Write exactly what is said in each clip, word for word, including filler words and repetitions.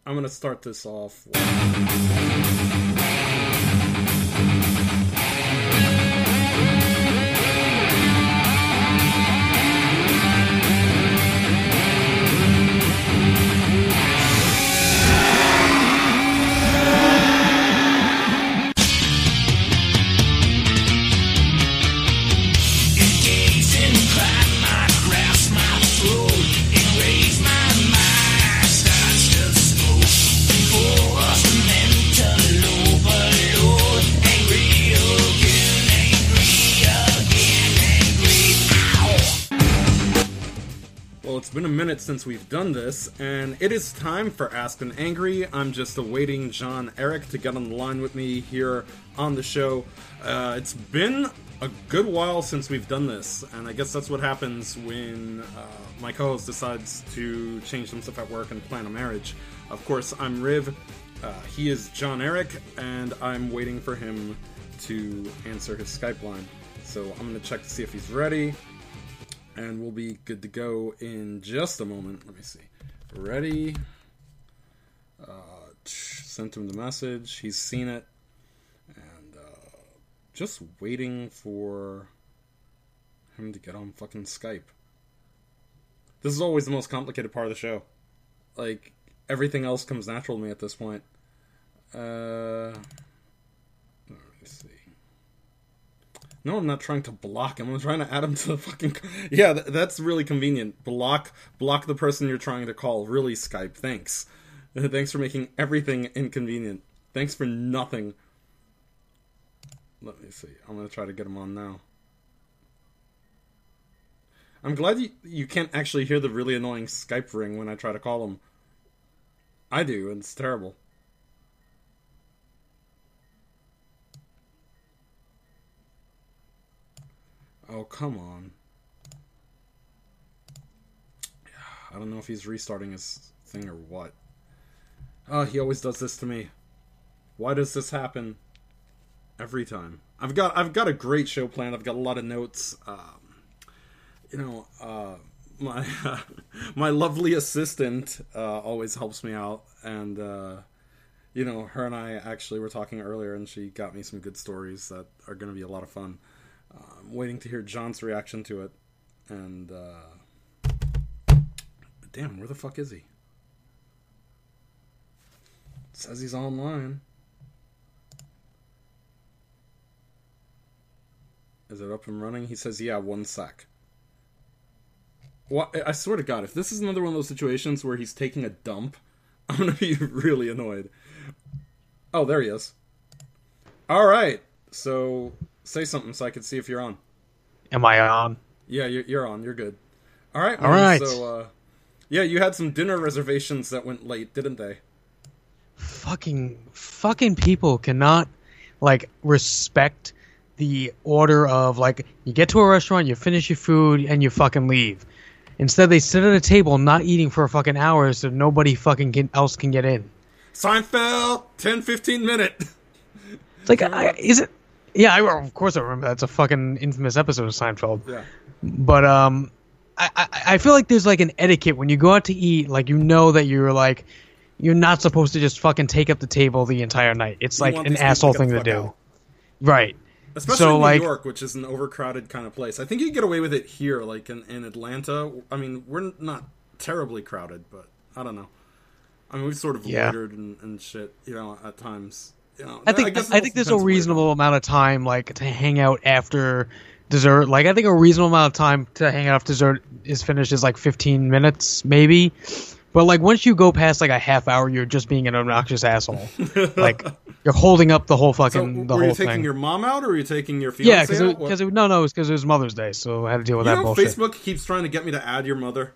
I'm gonna start this off. Well, it's been a minute since we've done this, and it is time for Ask an Angry. I'm just awaiting John Eric to get on the line with me here on the show. Uh, it's been a good while since we've done this, and I guess that's what happens when uh, my co-host decides to change some stuff at work and plan a marriage. Of course, I'm Riv, uh, he is John Eric, and I'm waiting for him to answer his Skype line. So I'm going to check to see if he's ready. And we'll be good to go in just a moment. Let me see. Ready. Uh, sent him the message. He's seen it. And uh, just waiting for him to get on fucking Skype. This is always the most complicated part of the show. Like, everything else comes natural to me at this point. Uh, let me see. No, I'm not trying to block him. I'm trying to add him to the fucking... Yeah, th- that's really convenient. Block block the person you're trying to call. Really, Skype. Thanks. Thanks for making everything inconvenient. Thanks for nothing. Let me see. I'm going to try to get him on now. I'm glad you, you can't actually hear the really annoying Skype ring when I try to call him. I do, and it's terrible. Oh, come on. I don't know if he's restarting his thing or what. Oh, he always does this to me. Why does this happen every time? I've got I've got a great show planned. I've got a lot of notes. Um, you know, uh, my uh, my lovely assistant uh, always helps me out, and uh, you know, her and I actually were talking earlier, and she got me some good stories that are going to be a lot of fun. I'm waiting to hear John's reaction to it. And, uh... damn, where the fuck is he? It says he's online. Is it up and running? He says, yeah, one sec. Well, I swear to God, if this is another one of those situations where he's taking a dump, I'm gonna be really annoyed. Oh, there he is. Alright, so... say something so I can see if you're on. Am I on? Yeah, you're, you're on. You're good. All right. All right. So, uh, yeah, you had some dinner reservations that went late, didn't they? Fucking, fucking people cannot, like, respect the order of, like, you get to a restaurant, you finish your food, and you fucking leave. Instead, they sit at a table not eating for a fucking hour so nobody fucking can, else can get in. Seinfeld, ten, fifteen minute. It's like, I, is it... Yeah, I, of course I remember. That's a fucking infamous episode of Seinfeld. Yeah. But um, I, I I feel like there's like an etiquette when you go out to eat. Like, you know that you're like, you're not supposed to just fucking take up the table the entire night. It's You like want an these people asshole to get thing the to fuck do. out. Right. Especially so, in New like, York, which is an overcrowded kind of place. I think you get away with it here, like in, in Atlanta. I mean, we're not terribly crowded, but I don't know. I mean, we've sort of Yeah. loitered and, and shit, you know, at times. You know, I think I, guess it I also think there's a depends where you're reasonable amount of time like to hang out after dessert. Like, I think a reasonable amount of time to hang out after dessert is finished is like fifteen minutes maybe. But like once you go past like a half hour, you're just being an obnoxious asshole. Like you're holding up the whole fucking So, the were whole you taking thing. your mom out, or were you taking your fiancé Yeah, because out? it, What- cause it, no, no, it was because it was Mother's Day, so I had to deal with you that know, bullshit. Facebook keeps trying to get me to add your mother.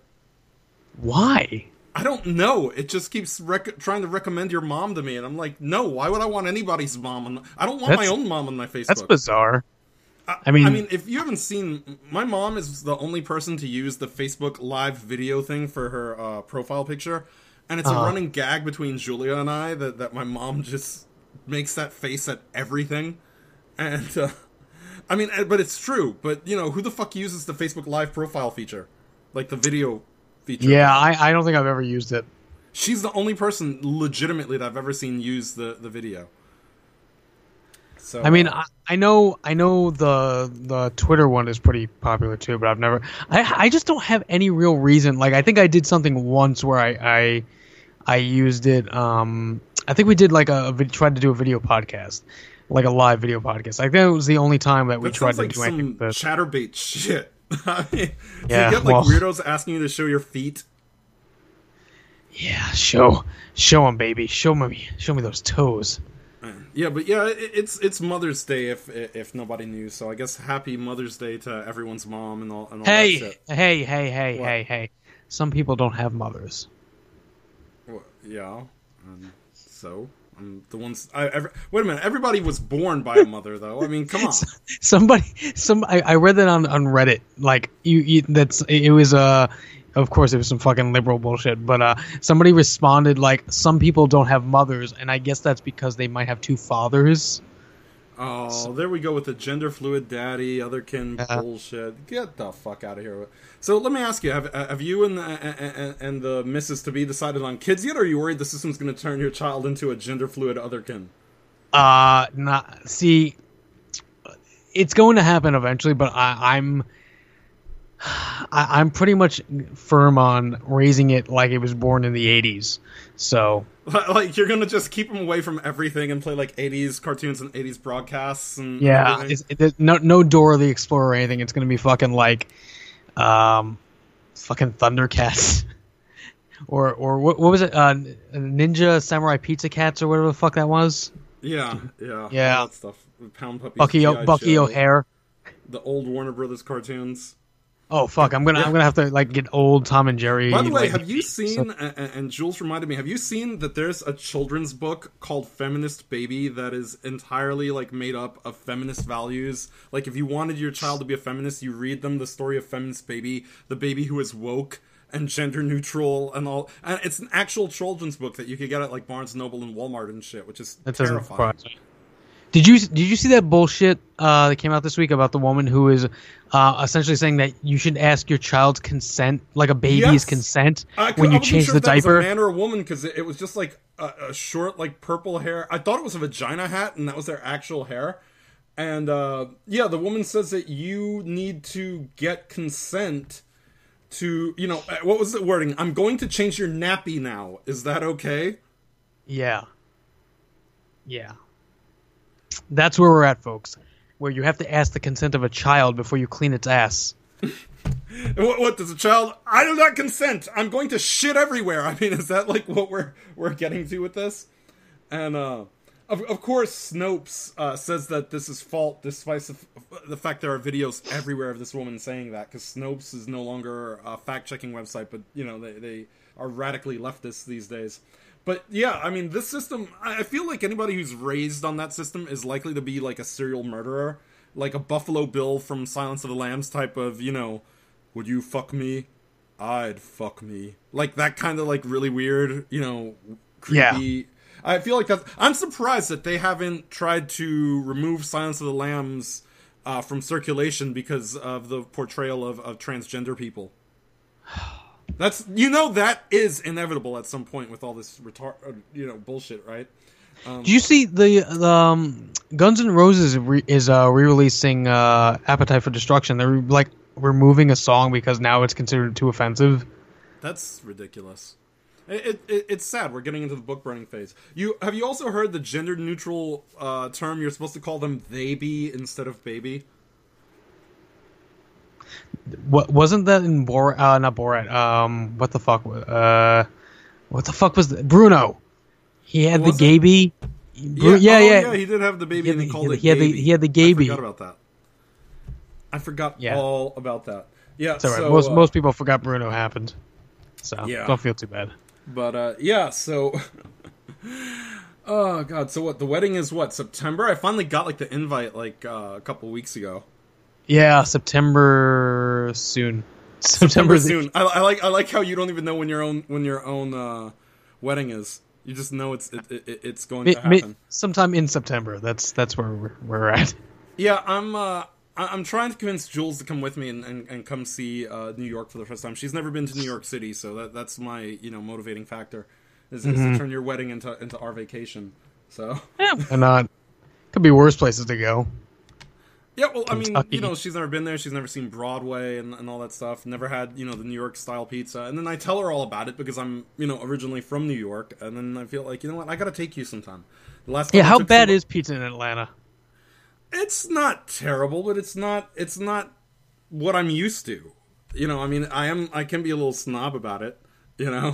Why? I don't know. It just keeps rec- trying to recommend your mom to me, and I'm like, no. Why would I want anybody's mom? On I don't want That's- my own mom on my Facebook. That's bizarre. I, I mean- I mean, if you haven't seen, my mom is the only person to use the Facebook live video thing for her uh, profile picture, and it's Uh-huh. a running gag between Julia and I that, that my mom just makes that face at everything, and uh, I mean, but it's true. But you know, who the fuck uses the Facebook live profile feature, like the video feature? Yeah, I, I don't think I've ever used it. she's the only person legitimately that I've ever seen use the, the video. So, I mean, uh, I, I know, I know the the Twitter one is pretty popular too, but I've never. I I just don't have any real reason. Like, I think I did something once where I I, I used it. Um, I think we did like a, a vid- tried to do a video podcast, like a live video podcast. I think it was the only time that we that tried sounds to like do anything. some Like this. chatterbait shit. I mean, do Yeah, you get like well- weirdos asking you to show your feet? Yeah, show show them, baby. Show me, show me those toes. Yeah, but yeah, it, it's it's Mother's Day if if nobody knew. So I guess happy Mother's Day to everyone's mom and all and all that Hey, shit. hey, hey, hey, What? hey, hey. Some people don't have mothers. Well, yeah, um, so um, the ones. I, every, wait a minute. Everybody was born by a mother, though. I mean, come on. Somebody, some I, I read that on, on Reddit. Like you, you, that's it was uh, of course it was some fucking liberal bullshit. But uh, somebody responded like some people don't have mothers, and I guess that's because they might have two fathers. Oh, there we go with the gender fluid daddy, otherkin Yeah. bullshit. Get the fuck out of here. So let me ask you: Have have you and the, and, and the missus to be decided on kids yet, or are you worried the system's going to turn your child into a gender fluid otherkin? Uh, not see. It's going to happen eventually, but I, I'm. I, I'm pretty much firm on raising it like it was born in the eighties. So Like you're gonna just keep them away from everything and play like eighties cartoons and eighties broadcasts and yeah, everything? it's, it, there's no no Dora the Explorer or anything. It's gonna be fucking like, um, fucking Thundercats, or or what what was it? Uh, Ninja Samurai Pizza Cats or whatever the fuck that was. Yeah, yeah, Yeah. all that stuff. Pound Puppies, Bucky G I o- Bucky Joe, O'Hare. the old Warner Brothers cartoons. Oh fuck! I'm gonna I'm gonna have to like get old Tom and Jerry. By the way, like, have you so- seen? And, and Jules reminded me. Have you seen that there's a children's book called Feminist Baby that is entirely like made up of feminist values? Like, if you wanted your child to be a feminist, you read them the story of Feminist Baby, the baby who is woke and gender neutral and all. And it's an actual children's book that you could get at like Barnes and Noble and Walmart and shit, which is That doesn't terrifying. surprise me. Did you did you see that bullshit uh, that came out this week about the woman who is uh, essentially saying that you should ask your child's consent, like a baby's Yes. consent, I, when I you wasn't change sure the if that was diaper? a man or a woman because it, it was just like a, a short, like purple hair. I thought it was a vagina hat, and that was their actual hair. And uh, yeah, the woman says that you need to get consent to, you know, uh, what was the wording? I'm going to change your nappy now. Is that okay? Yeah, yeah. That's where we're at, folks. Where you have to ask the consent of a child before you clean its ass. What, what does a child? I do not consent. I'm going to shit everywhere. I mean, is that like what we're we're getting to with this? And uh, of of course, Snopes uh, says that this is fault, despite the, the fact there are videos everywhere of this woman saying that. Because Snopes is no longer a fact checking website, but you know they they are radically leftist these days. But yeah, I mean, this system, I feel like anybody who's raised on that system is likely to be like a serial murderer, like a Buffalo Bill from Silence of the Lambs type of, you know, would you fuck me? I'd fuck me. Like that kind of like really weird, you know, creepy. Yeah. I feel like that's, I'm surprised that they haven't tried to remove Silence of the Lambs uh, from circulation because of the portrayal of, of transgender people. That's, you know, that is inevitable at some point with all this retard, you know, bullshit, right? Um, Do you see the, the um, Guns N' Roses re- is uh, re-releasing uh, Appetite for Destruction? They're like removing a song because now it's considered too offensive. That's ridiculous. It, it, it it's sad. We're getting into the book burning phase. You have you also heard the gender neutral uh, term? You're supposed to call them they be instead of baby. What wasn't that in Borat? Uh, not Borat. Um, what the fuck? Uh, what the fuck was the, Bruno? He had Was the it? gaby. Bru- yeah, oh, yeah, yeah. He did have the baby, He had and he the- called he had it. the- Gaby. he had the I gaby. forgot about that. I forgot Yeah. all about that. Yeah, It's all right. so, most uh, most people forgot Bruno happened, so Yeah. don't feel too bad. But uh, yeah, so oh god, so what? The wedding is what, September? I finally got like the invite like uh, a couple weeks ago. Yeah, September soon. September the- soon. I, I like I like how you don't even know when your own when your own uh, wedding is. You just know it's it, it, it's going Mi- to mi- happen. sometime in September. That's that's where we're, we're at. Yeah, I'm uh, I- I'm trying to convince Jules to come with me and, and, and come see uh, New York for the first time. She's never been to New York City, so that that's my you know motivating factor. is, mm-hmm. is to turn your wedding into into our vacation. So yeah, and not could be worse places to go. Yeah, well, I mean, you know, she's never been there. She's never seen Broadway and, and all that stuff. Never had, you know, the New York style pizza. And then I tell her all about it because I'm, you know, originally from New York. And then I feel like, you know what, I got to take you sometime. The last time yeah, how bad some... is pizza in Atlanta? It's not terrible, but it's not. It's not what I'm used to. You know, I mean, I am. I can be a little snob about it. You know.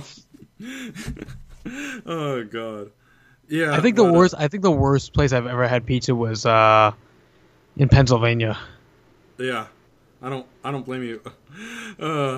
Oh God. Yeah. I think the worst. I think the worst place I've ever had pizza was. uh In Pennsylvania. Yeah, I don't. I don't blame you. Uh,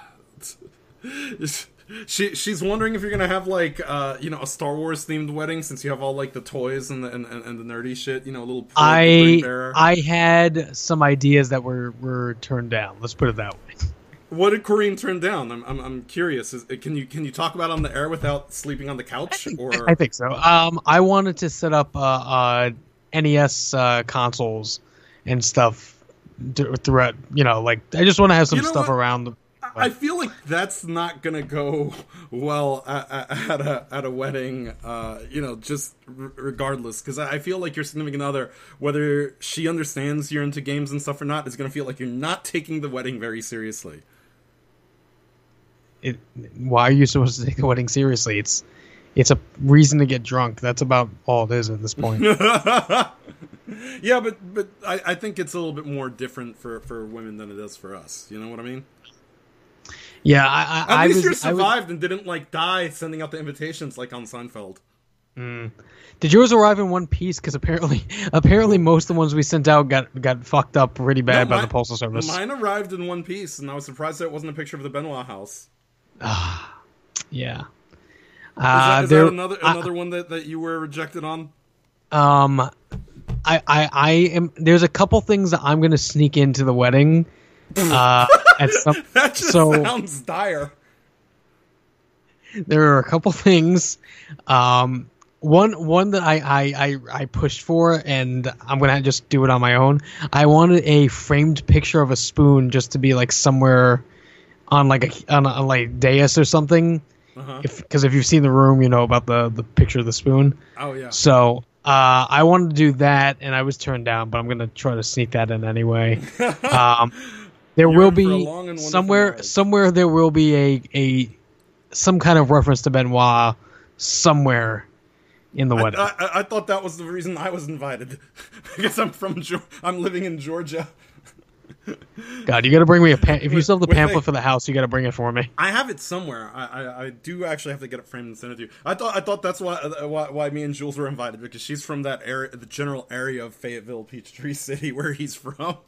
she she's wondering if you're gonna have like uh you know a Star Wars themed wedding since you have all like the toys and the and, and the nerdy shit. You know, a little. I I had some ideas that were were turned down. Let's put it that way. What did Corrine turn down? I'm I'm, I'm curious. Is, can you can you talk about it on the air without sleeping on the couch? I think, or I think so. Um, I wanted to set up uh, uh N E S uh, consoles and stuff throughout, you know, like I just want to have some you know stuff what? around. The, I feel like that's not gonna go well at, at a at a wedding, uh, you know, just r- regardless, because I feel like your significant other, whether she understands you're into games and stuff or not, is gonna feel like you're not taking the wedding very seriously. It, why are you supposed to take the wedding seriously? It's It's a reason to get drunk. That's about all it is at this point. Yeah, but but I, I think it's a little bit more different for, for women than it is for us. You know what I mean? Yeah, I, I, at I least was, you survived was, and didn't like die sending out the invitations like on Seinfeld. Mm. Did yours arrive in one piece? Because apparently, apparently most of the ones we sent out got got fucked up pretty bad no, by mine, the postal service. Mine arrived in one piece, and I was surprised that it wasn't a picture of the Benoit house. Ah, yeah. Is that, is uh, there, that another another I, one that, that you were rejected on? Um, I, I I am. There's a couple things that I'm gonna sneak into the wedding. Uh, at some, that just so, sounds dire. There are a couple things. Um, one one that I, I, I, I pushed for, and I'm gonna just do it on my own. I wanted a framed picture of a spoon just to be like somewhere on like a on a, on like dais or something. Uh-huh. If because if you've seen The Room, you know about the, the picture of the spoon. Oh yeah. So uh, I wanted to do that, and I was turned down, but I'm gonna try to sneak that in anyway. Um, there You're will be somewhere ride. somewhere there will be a a some kind of reference to Benoit somewhere in the wedding. I, I, I thought that was the reason I was invited because I'm from I'm living in Georgia. God, you got to bring me a pam- if you still have the pamphlet for the house, you got to bring it for me. I have it somewhere. I, I, I do actually have to get it framed and send it to you. I thought I thought that's why, why why me and Jules were invited, because she's from that area, the general area of Fayetteville, Peachtree City, where he's from.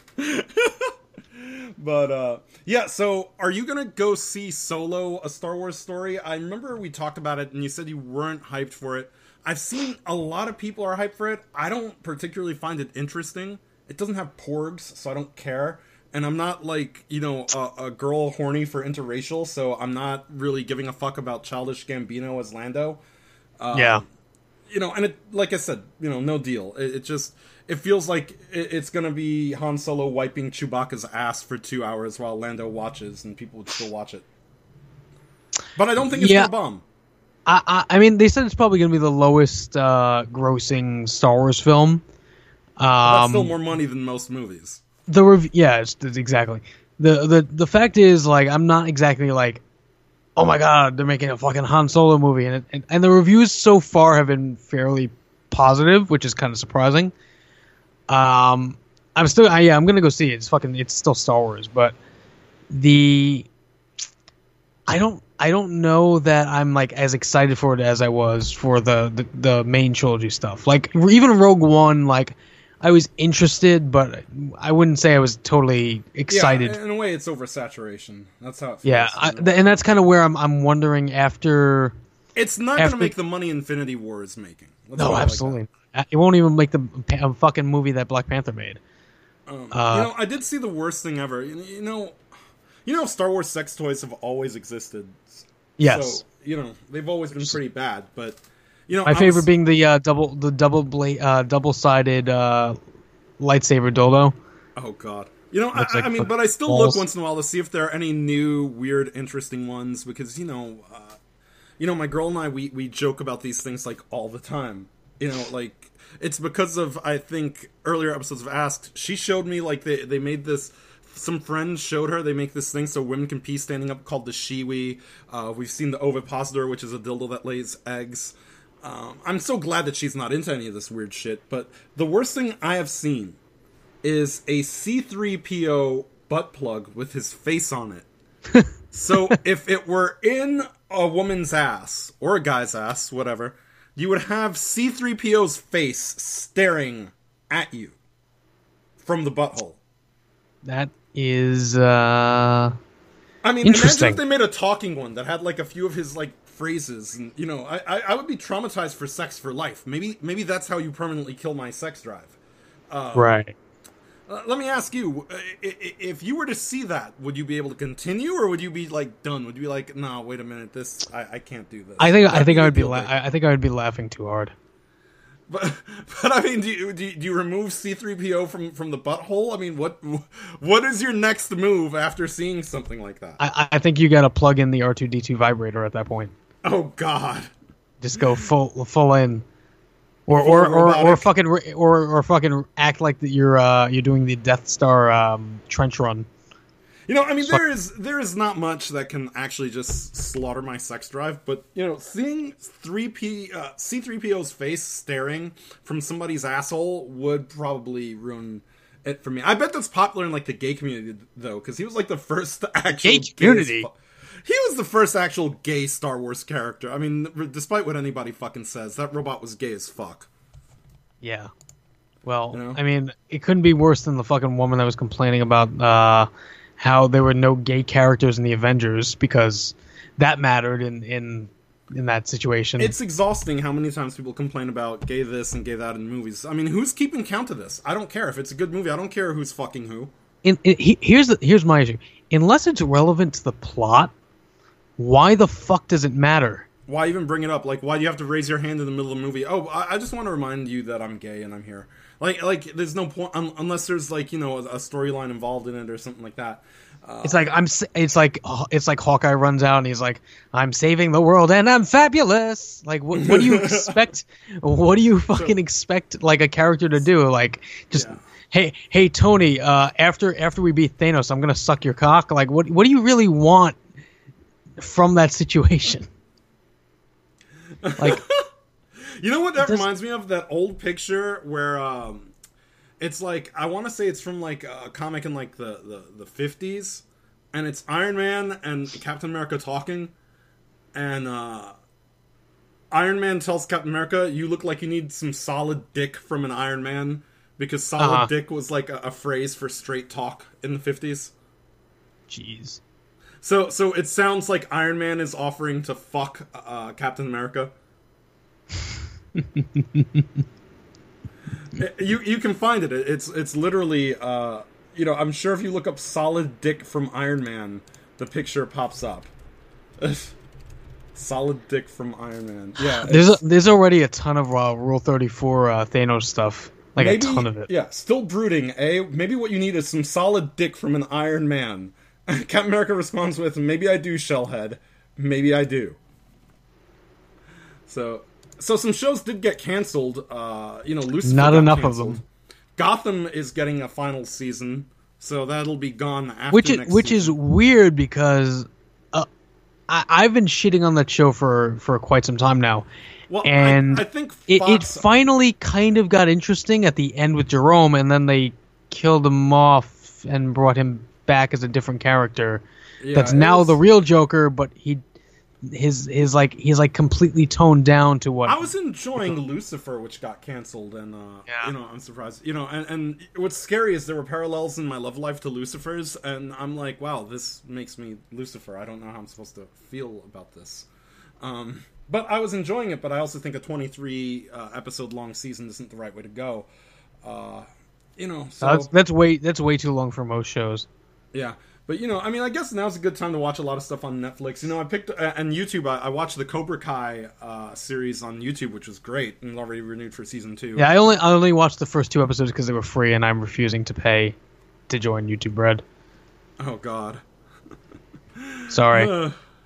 But uh, yeah, so are you gonna go see Solo, a Star Wars story? I remember we talked about it, and you said you weren't hyped for it. I've seen a lot of people are hyped for it. I don't particularly find it interesting. It doesn't have porgs, so I don't care. And I'm not, like, you know, a, a girl horny for interracial, so I'm not really giving a fuck about Childish Gambino as Lando. Um, yeah. You know, and it, like I said, you know, no deal. It, it just, it feels like it, it's gonna be Han Solo wiping Chewbacca's ass for two hours while Lando watches, and people would still watch it. But I don't think it's yeah. gonna bomb. I, I, I mean, they said it's probably gonna be the lowest uh, grossing Star Wars film. Um, That's still more money than most movies. The rev- yeah, it's, it's exactly. The, the the fact is, like, I'm not exactly like, oh my god, they're making a fucking Han Solo movie, and it, and, and the reviews so far have been fairly positive, which is kind of surprising. Um, I'm still, I, yeah, I'm gonna go see it. It's fucking, it's still Star Wars, but the, I don't, I don't know that I'm like as excited for it as I was for the the, the main trilogy stuff. Like even Rogue One, like. I was interested, but I wouldn't say I was totally excited. Yeah, in a way, it's oversaturation. That's how it feels. Yeah, I, th- and that's kind of where I'm. I'm wondering after. It's not going to make the money Infinity War is making. Let's no, absolutely. Like it won't even make the a fucking movie that Black Panther made. Um, uh, you know, I did see the worst thing ever. You, you know, you know, Star Wars sex toys have always existed. Yes. So you know they've always been pretty bad, but. You know, my I favorite was, being the uh, double, the double blade, uh, double-sided uh, lightsaber dildo. Oh god! You know, I, like I mean, but I still balls. look once in a while to see if there are any new, weird, interesting ones because you know, uh, you know, my girl and I, we, we joke about these things, like, all the time. You know, like, it's because of, I think, earlier episodes of Asked, she showed me, like, they, they made this, some friends showed her, they make this thing so women can pee standing up called the Shiwi. Uh, we've seen the ovipositor, which is a dildo that lays eggs. Um, I'm so glad that she's not into any of this weird shit, but the worst thing I have seen is a C three P O butt plug with his face on it. So if it were in a woman's ass, or a guy's ass, whatever, you would have C three P O's face staring at you from the butthole. That is, uh... I mean, interesting. Imagine if they made a talking one that had, like, a few of his, like, phrases, and, you know, I, I, I would be traumatized for sex for life. Maybe maybe that's how you permanently kill my sex drive. Uh, right. Uh, let me ask you, if you were to see that, would you be able to continue, or would you be, like, done? Would you be like, no, wait a minute, this, I, I can't do this? I think That'd I think I would be deal la- breaker. I think I would be laughing too hard. But, but I mean, do you, do you, do you remove C three P O from, from the butthole? I mean, what what is your next move after seeing something like that? I, I think you got to plug in the R two D two vibrator at that point. Oh, God. Just go full full in, or Full or, or, or robotic. fucking re- or or fucking act like that you're uh, you're doing the Death Star um, trench run. You know, I mean, there is there is not much that can actually just slaughter my sex drive, but, you know, seeing three P, uh, C three P O's face staring from somebody's asshole would probably ruin it for me. I bet that's popular in, like, the gay community, though, because he was, like, the first actual... Gay community? Gay he was the first actual gay Star Wars character. I mean, despite what anybody fucking says, that robot was gay as fuck. Yeah. Well, You know? I mean, it couldn't be worse than the fucking woman that was complaining about uh, how there were no gay characters in the Avengers, because that mattered in in, in that situation. It's exhausting how many times people complain about gay this and gay that in movies. I mean, who's keeping count of this? I don't care. If it's a good movie, I don't care who's fucking who. in, in, he, here's the here's my issue. Unless it's relevant to the plot, why the fuck does it matter? Why even bring it up? Like, why do you have to raise your hand in the middle of the movie? Oh, I, I just want to remind you that I'm gay and I'm here. Like, like there's no point un- unless there's, like, you know, a, a storyline involved in it or something like that. Uh, It's like I'm. s- It's like it's like Hawkeye runs out and he's like, "I'm saving the world and I'm fabulous." Like, what? What do you expect? What do you fucking expect? Like a character to do? Like, just Yeah. hey, hey, Tony. Uh, after after we beat Thanos, I'm gonna suck your cock. Like, what? What do you really want from that situation? Like, you know what that Does- reminds me of? That old picture where um, it's like, I want to say it's from, like, a comic in, like, the, the, the fifties, and it's Iron Man and Captain America talking, and uh, Iron Man tells Captain America, you look like you need some solid dick from an Iron Man, because solid Uh-huh. dick was, like, a, a phrase for straight talk in the fifties. jeez. So, so it sounds like Iron Man is offering to fuck uh, Captain America. you you can find it. It's it's literally uh, you know, I'm sure if you look up solid dick from Iron Man, the picture pops up. Solid dick from Iron Man. Yeah, There's a, it's- there's already a ton of uh, Rule thirty-four uh, Thanos stuff. Like maybe, a ton of it. Yeah, still brooding, eh? Maybe what you need is some solid dick from an Iron Man. Captain America responds with, maybe I do, Shellhead. Maybe I do. So, so some shows did get canceled. Uh, you know, Lucifer Not got enough of canceled. them. Gotham is getting a final season, so that'll be gone after Which is next which season. is weird because uh, I, I've been shitting on that show for, for quite some time now, Well, and I, I think it, it Fox, finally kind of got interesting at the end with Jerome, and then they killed him off and brought him back as a different character. yeah, That's it now was- the real Joker, but he his his like he's like completely toned down to what I was enjoying Lucifer, which got canceled, and uh, Yeah. you know, I'm surprised. You know, and, and what's scary is there were parallels in my love life to Lucifer's, and I'm like, wow, this makes me Lucifer. I don't know how I'm supposed to feel about this. Um, but I was enjoying it, but I also think a twenty-three uh, episode long season isn't the right way to go. Uh, you know, so that's that's way that's way too long for most shows. yeah. But, you know, I mean, I guess now's a good time to watch a lot of stuff on Netflix. You know, I picked, uh, and YouTube, I, I watched the Cobra Kai uh, series on YouTube, which was great, and already renewed for season two. Yeah, I only I only watched the first two episodes because they were free, and I'm refusing to pay to join YouTube Red. Oh, God. Sorry. Uh,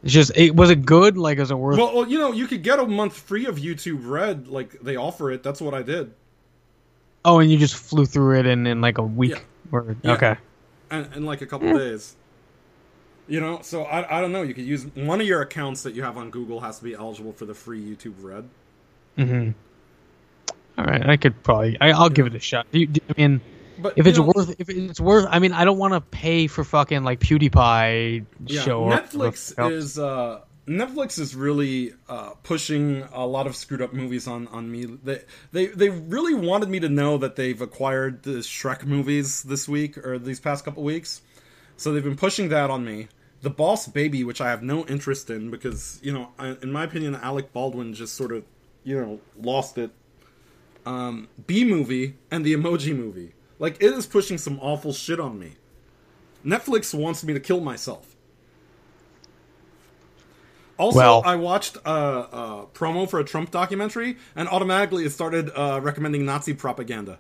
It's just, it was it good? Like, is it worth? Well, well, you know, you could get a month free of YouTube Red. Like, they offer it. That's what I did. Oh, and you just flew through it in, in like a week? Yeah. Or, Yeah. Okay. And in like a couple Yeah. days. You know, so I, I don't know. You could use one of your accounts that you have on Google has to be eligible for the free YouTube Red. Mm-hmm. All right, I could probably. I, I'll give it a shot. Do you, do, I mean, But if you it's know, worth, if it's worth, I mean, I don't want to pay for fucking like PewDiePie yeah, show. Or Netflix or- is uh, Netflix is really uh, pushing a lot of screwed up movies on, on me. They, they they really wanted me to know that they've acquired the Shrek movies this week or these past couple weeks. So they've been pushing that on me. The Boss Baby, which I have no interest in because, you know, I, in my opinion, Alec Baldwin just sort of, you know, lost it. Um, B Movie and the Emoji Movie. Like, it is pushing some awful shit on me. Netflix wants me to kill myself. Also, Well- I watched a, a promo for a Trump documentary, and automatically it started uh, recommending Nazi propaganda.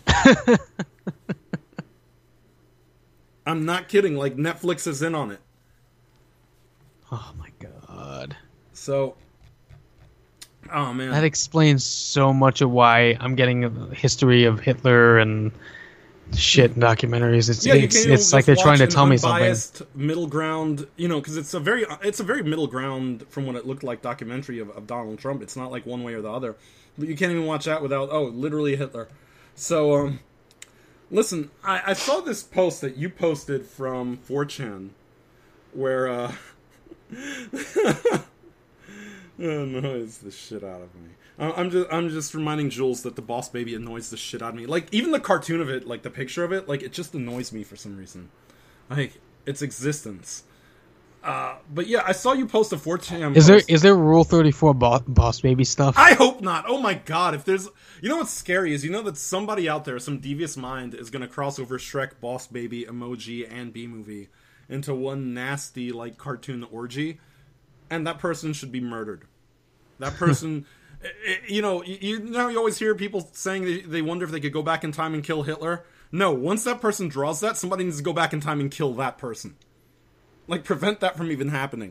I'm not kidding. Like, Netflix is in on it. Oh my god. So, oh man, That explains so much of why I'm getting a history of Hitler and shit in documentaries. It's yeah, you it's, can it's like they're trying to tell me something. Unbiased middle ground, you know, because it's a very it's a very middle ground from what it looked like documentary of, of Donald Trump. It's not like one way or the other, but you can't even watch that without oh, literally Hitler. So, um, listen, I, I saw this post that you posted from four chan, where uh, it annoys the shit out of me. I'm just I'm just reminding Jules that the Boss Baby annoys the shit out of me. Like, even the cartoon of it, like the picture of it, like it just annoys me for some reason. Like, its existence. Uh, but yeah, I saw you post a four chan Is there post. is there Rule thirty-four boss, boss Baby stuff? I hope not. Oh my god, if there's... You know what's scary is you know that somebody out there, some devious mind, is gonna cross over Shrek, Boss Baby, Emoji, and B-Movie into one nasty, like, cartoon orgy, and that person should be murdered. That person... You know, you, you know, you always hear people saying they, they wonder if they could go back in time and kill Hitler. No, once that person draws that, somebody needs to go back in time and kill that person. Like, prevent that from even happening.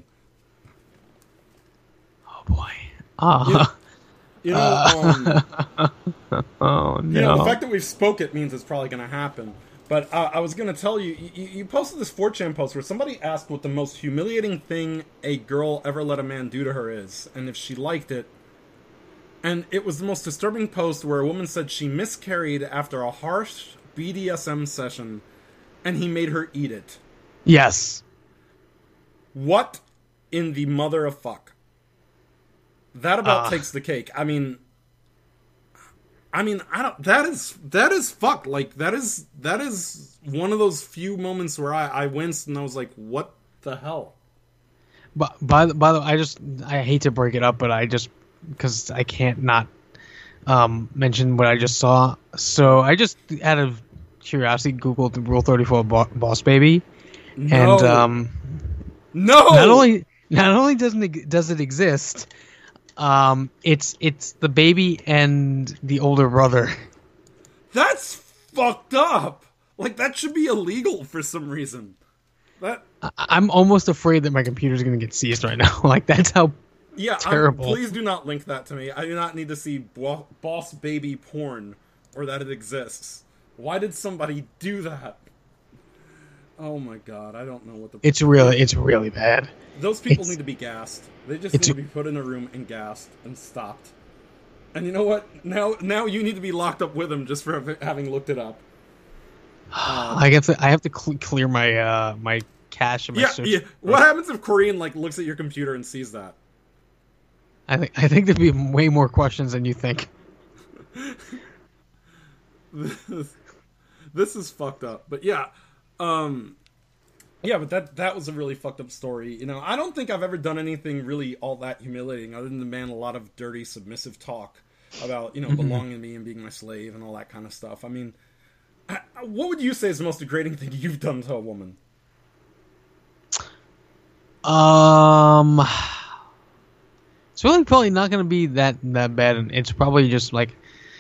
Oh boy. Ah. You know, um, Oh no. you know, the fact that we've spoke it means it's probably going to happen. But uh, I was going to tell you, you, you posted this four chan post where somebody asked what the most humiliating thing a girl ever let a man do to her is, and if she liked it. And it was the most disturbing post where a woman said she miscarried after a harsh B D S M session, and he made her eat it. Yes. What in the mother of fuck? That about Uh. takes the cake. I mean, I mean, I don't. That is that is fuck. Like that is that is one of those few moments where I, I winced and I was like, what the hell? But by the by the I just I hate to break it up, but I just because I can't not um, mention what I just saw. So I just out of curiosity googled Rule thirty-four bo- Boss Baby, No. and um, No. not only not only doesn't it, does it exist, um, it's it's the baby and the older brother. That's fucked up. Like that should be illegal for some reason. That I- I'm almost afraid that my computer's going to get seized right now. Like that's how. yeah. I'm- Terrible. please do not link that to me. I do not need to see bo- Boss Baby porn or that it exists. Why did somebody do that? Oh my god, I don't know what the. It's really it's really bad. Those people it's- need to be gassed. They just need it's- to be put in a room and gassed and stopped. And you know what? Now, now you need to be locked up with them just for having looked it up. I have to I have to cl- clear my uh, my cache and my Yeah, search. yeah. What happens if Korean like looks at your computer and sees that? I think I think there'd be way more questions than you think. this, this is fucked up. But yeah, um, yeah. But that that was a really fucked up story. You know, I don't think I've ever done anything really all that humiliating, other than demand a lot of dirty, submissive talk about you know belonging to me and being my slave and all that kind of stuff. I mean, I, what would you say is the most degrading thing you've done to a woman? Um, it's really probably not going to be that that bad. And it's probably just like,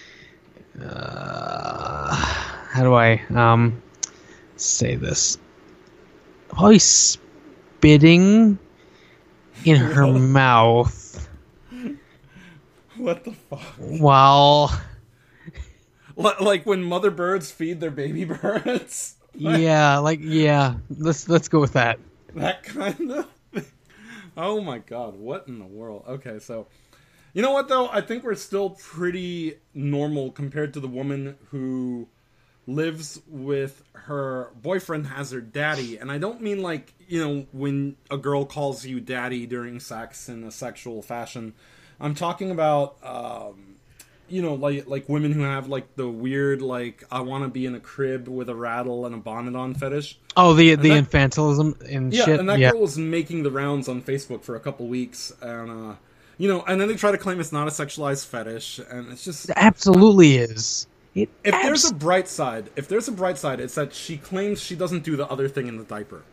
uh, how do I um say this? Probably spitting in her mouth. What the fuck? While... Like when mother birds feed their baby birds? Yeah, like, yeah. Let's let's go with that. That kind of thing. Oh my god, what in the world? Okay, so... You know what, though? I think we're still pretty normal compared to the woman who lives with her boyfriend has her daddy. And I don't mean like, you know, when a girl calls you daddy during sex in a sexual fashion. I'm talking about, um, you know, like like women who have like the weird, like, I want to be in a crib with a rattle and a bonnet on fetish. Oh, the the that, infantilism and yeah, shit. And that yeah, girl was making the rounds on Facebook for a couple weeks. And, uh... You know, and then they try to claim it's not a sexualized fetish, and it's just... It absolutely is. It if abs- there's a bright side, if there's a bright side, it's that she claims she doesn't do the other thing in the diaper.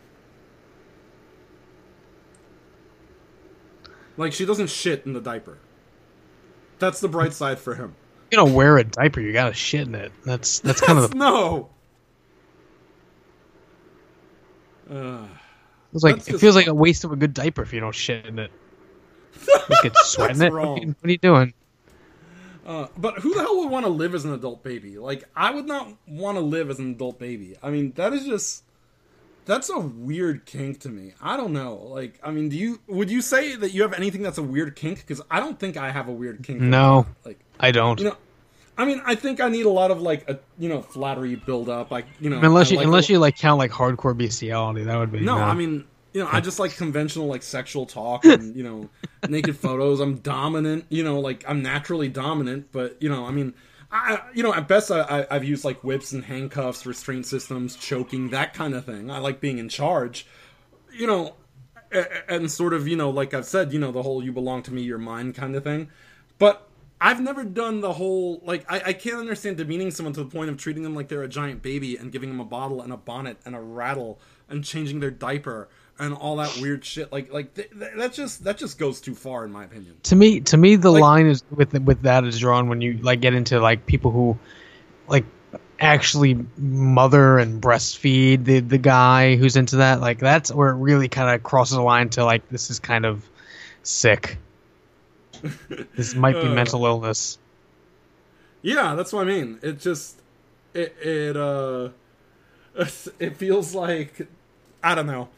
Like, she doesn't shit in the diaper. That's the bright side for him. You don't wear a diaper, you gotta shit in it. That's that's kind of... The... No! Uh, it's like, it feels like a waste of a good diaper if you don't shit in it. You get sweat in it. What are, you, what are you doing? Uh, but who the hell would want to live as an adult baby? Like, I would not want to live as an adult baby. I mean, that is just... That's a weird kink to me. I don't know. Like, I mean, do you... Would you say that you have anything that's a weird kink? Because I don't think I have a weird kink. No, like, I don't. You know, I mean, I think I need a lot of, like, a, you know, flattery build up. Like, you know... Unless you, like unless a, you, like, count, like, hardcore bestiality, that would be... No, no. I mean... You know, I just like conventional, like, sexual talk and, you know, naked photos. I'm dominant, you know, like, I'm naturally dominant, but, you know, I mean, I, you know, at best I, I, I've used, like, whips and handcuffs, restraint systems, choking, that kind of thing. I like being in charge, you know, and sort of, you know, like I've said, you know, the whole you belong to me, you're mine kind of thing. But I've never done the whole, like, I, I can't understand demeaning someone to the point of treating them like they're a giant baby and giving them a bottle and a bonnet and a rattle and changing their diaper and all that weird shit. Like, like th- th- that just that just goes too far, in my opinion. To me, to me, the like, line is with with that is drawn when you like get into like people who like actually mother and breastfeed the the guy who's into that. Like, that's where it really kind of crosses the line to like, this is kind of sick. This might be uh, mental illness. Yeah, that's what I mean. It just it it uh it feels like, I don't know.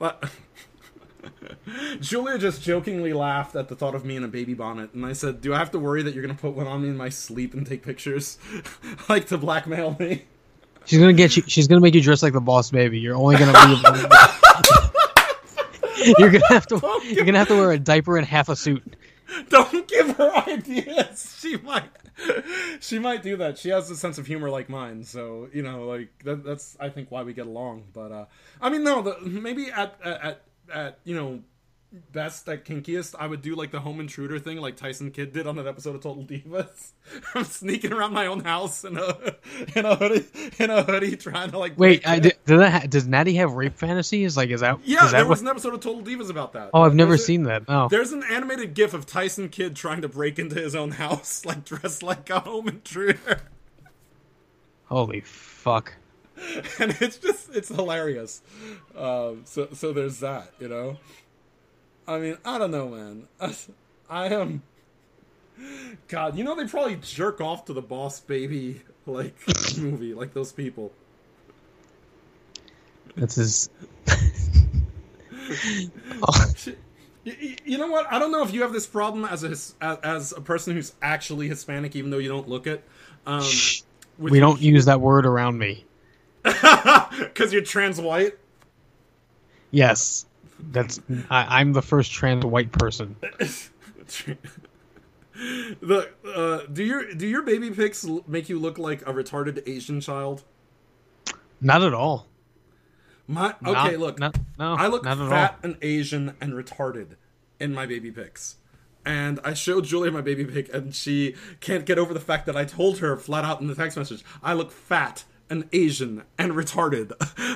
Julia just jokingly laughed at the thought of me in a baby bonnet, and I said, do I have to worry that you're going to put one on me in my sleep and take pictures? Like, to blackmail me? She's going to get you, she's going to make you dress like the boss baby. You're only going to be You're going to have to You're going to have to wear a diaper and half a suit. Don't give her ideas. She might She might do that. She has a sense of humor like mine, so, you know, like, that, that's, I think, why we get along. But, uh, I mean, no, the, maybe at, at, at, you know, best, at kinkiest, I would do, like, the home intruder thing, like Tyson Kidd did on that episode of Total Divas. I'm sneaking around my own house in a, in a hoodie, in a hoodie, trying to, like... Wait, I, did, did that ha- does Natty have rape fantasies? Like, is that... Yeah, is that there what... was an episode of Total Divas about that. Oh, I've never there's seen a, that, no. There's an animated gif of Tyson Kidd trying to break into his own house, like, dressed like a home intruder. Holy fuck. And it's just, it's hilarious. Um, so, so there's that, you know? I mean, I don't know, man. I, I am... God, you know they probably jerk off to the Boss Baby, like, movie, like those people. That's his... Oh. You, you know what? I don't know if you have this problem as a, as, as a person who's actually Hispanic, even though you don't look it. Um, we don't you, use that word around me. Because you're trans white? Yes. That's I, I'm the first trans white person. The uh, do your do your baby pics make you look like a retarded Asian child? Not at all. My okay, not, look, not, no, I look not at fat all. and Asian and retarded in my baby pics. And I showed Julia my baby pic, and she can't get over the fact that I told her flat out in the text message, I look fat and Asian and retarded.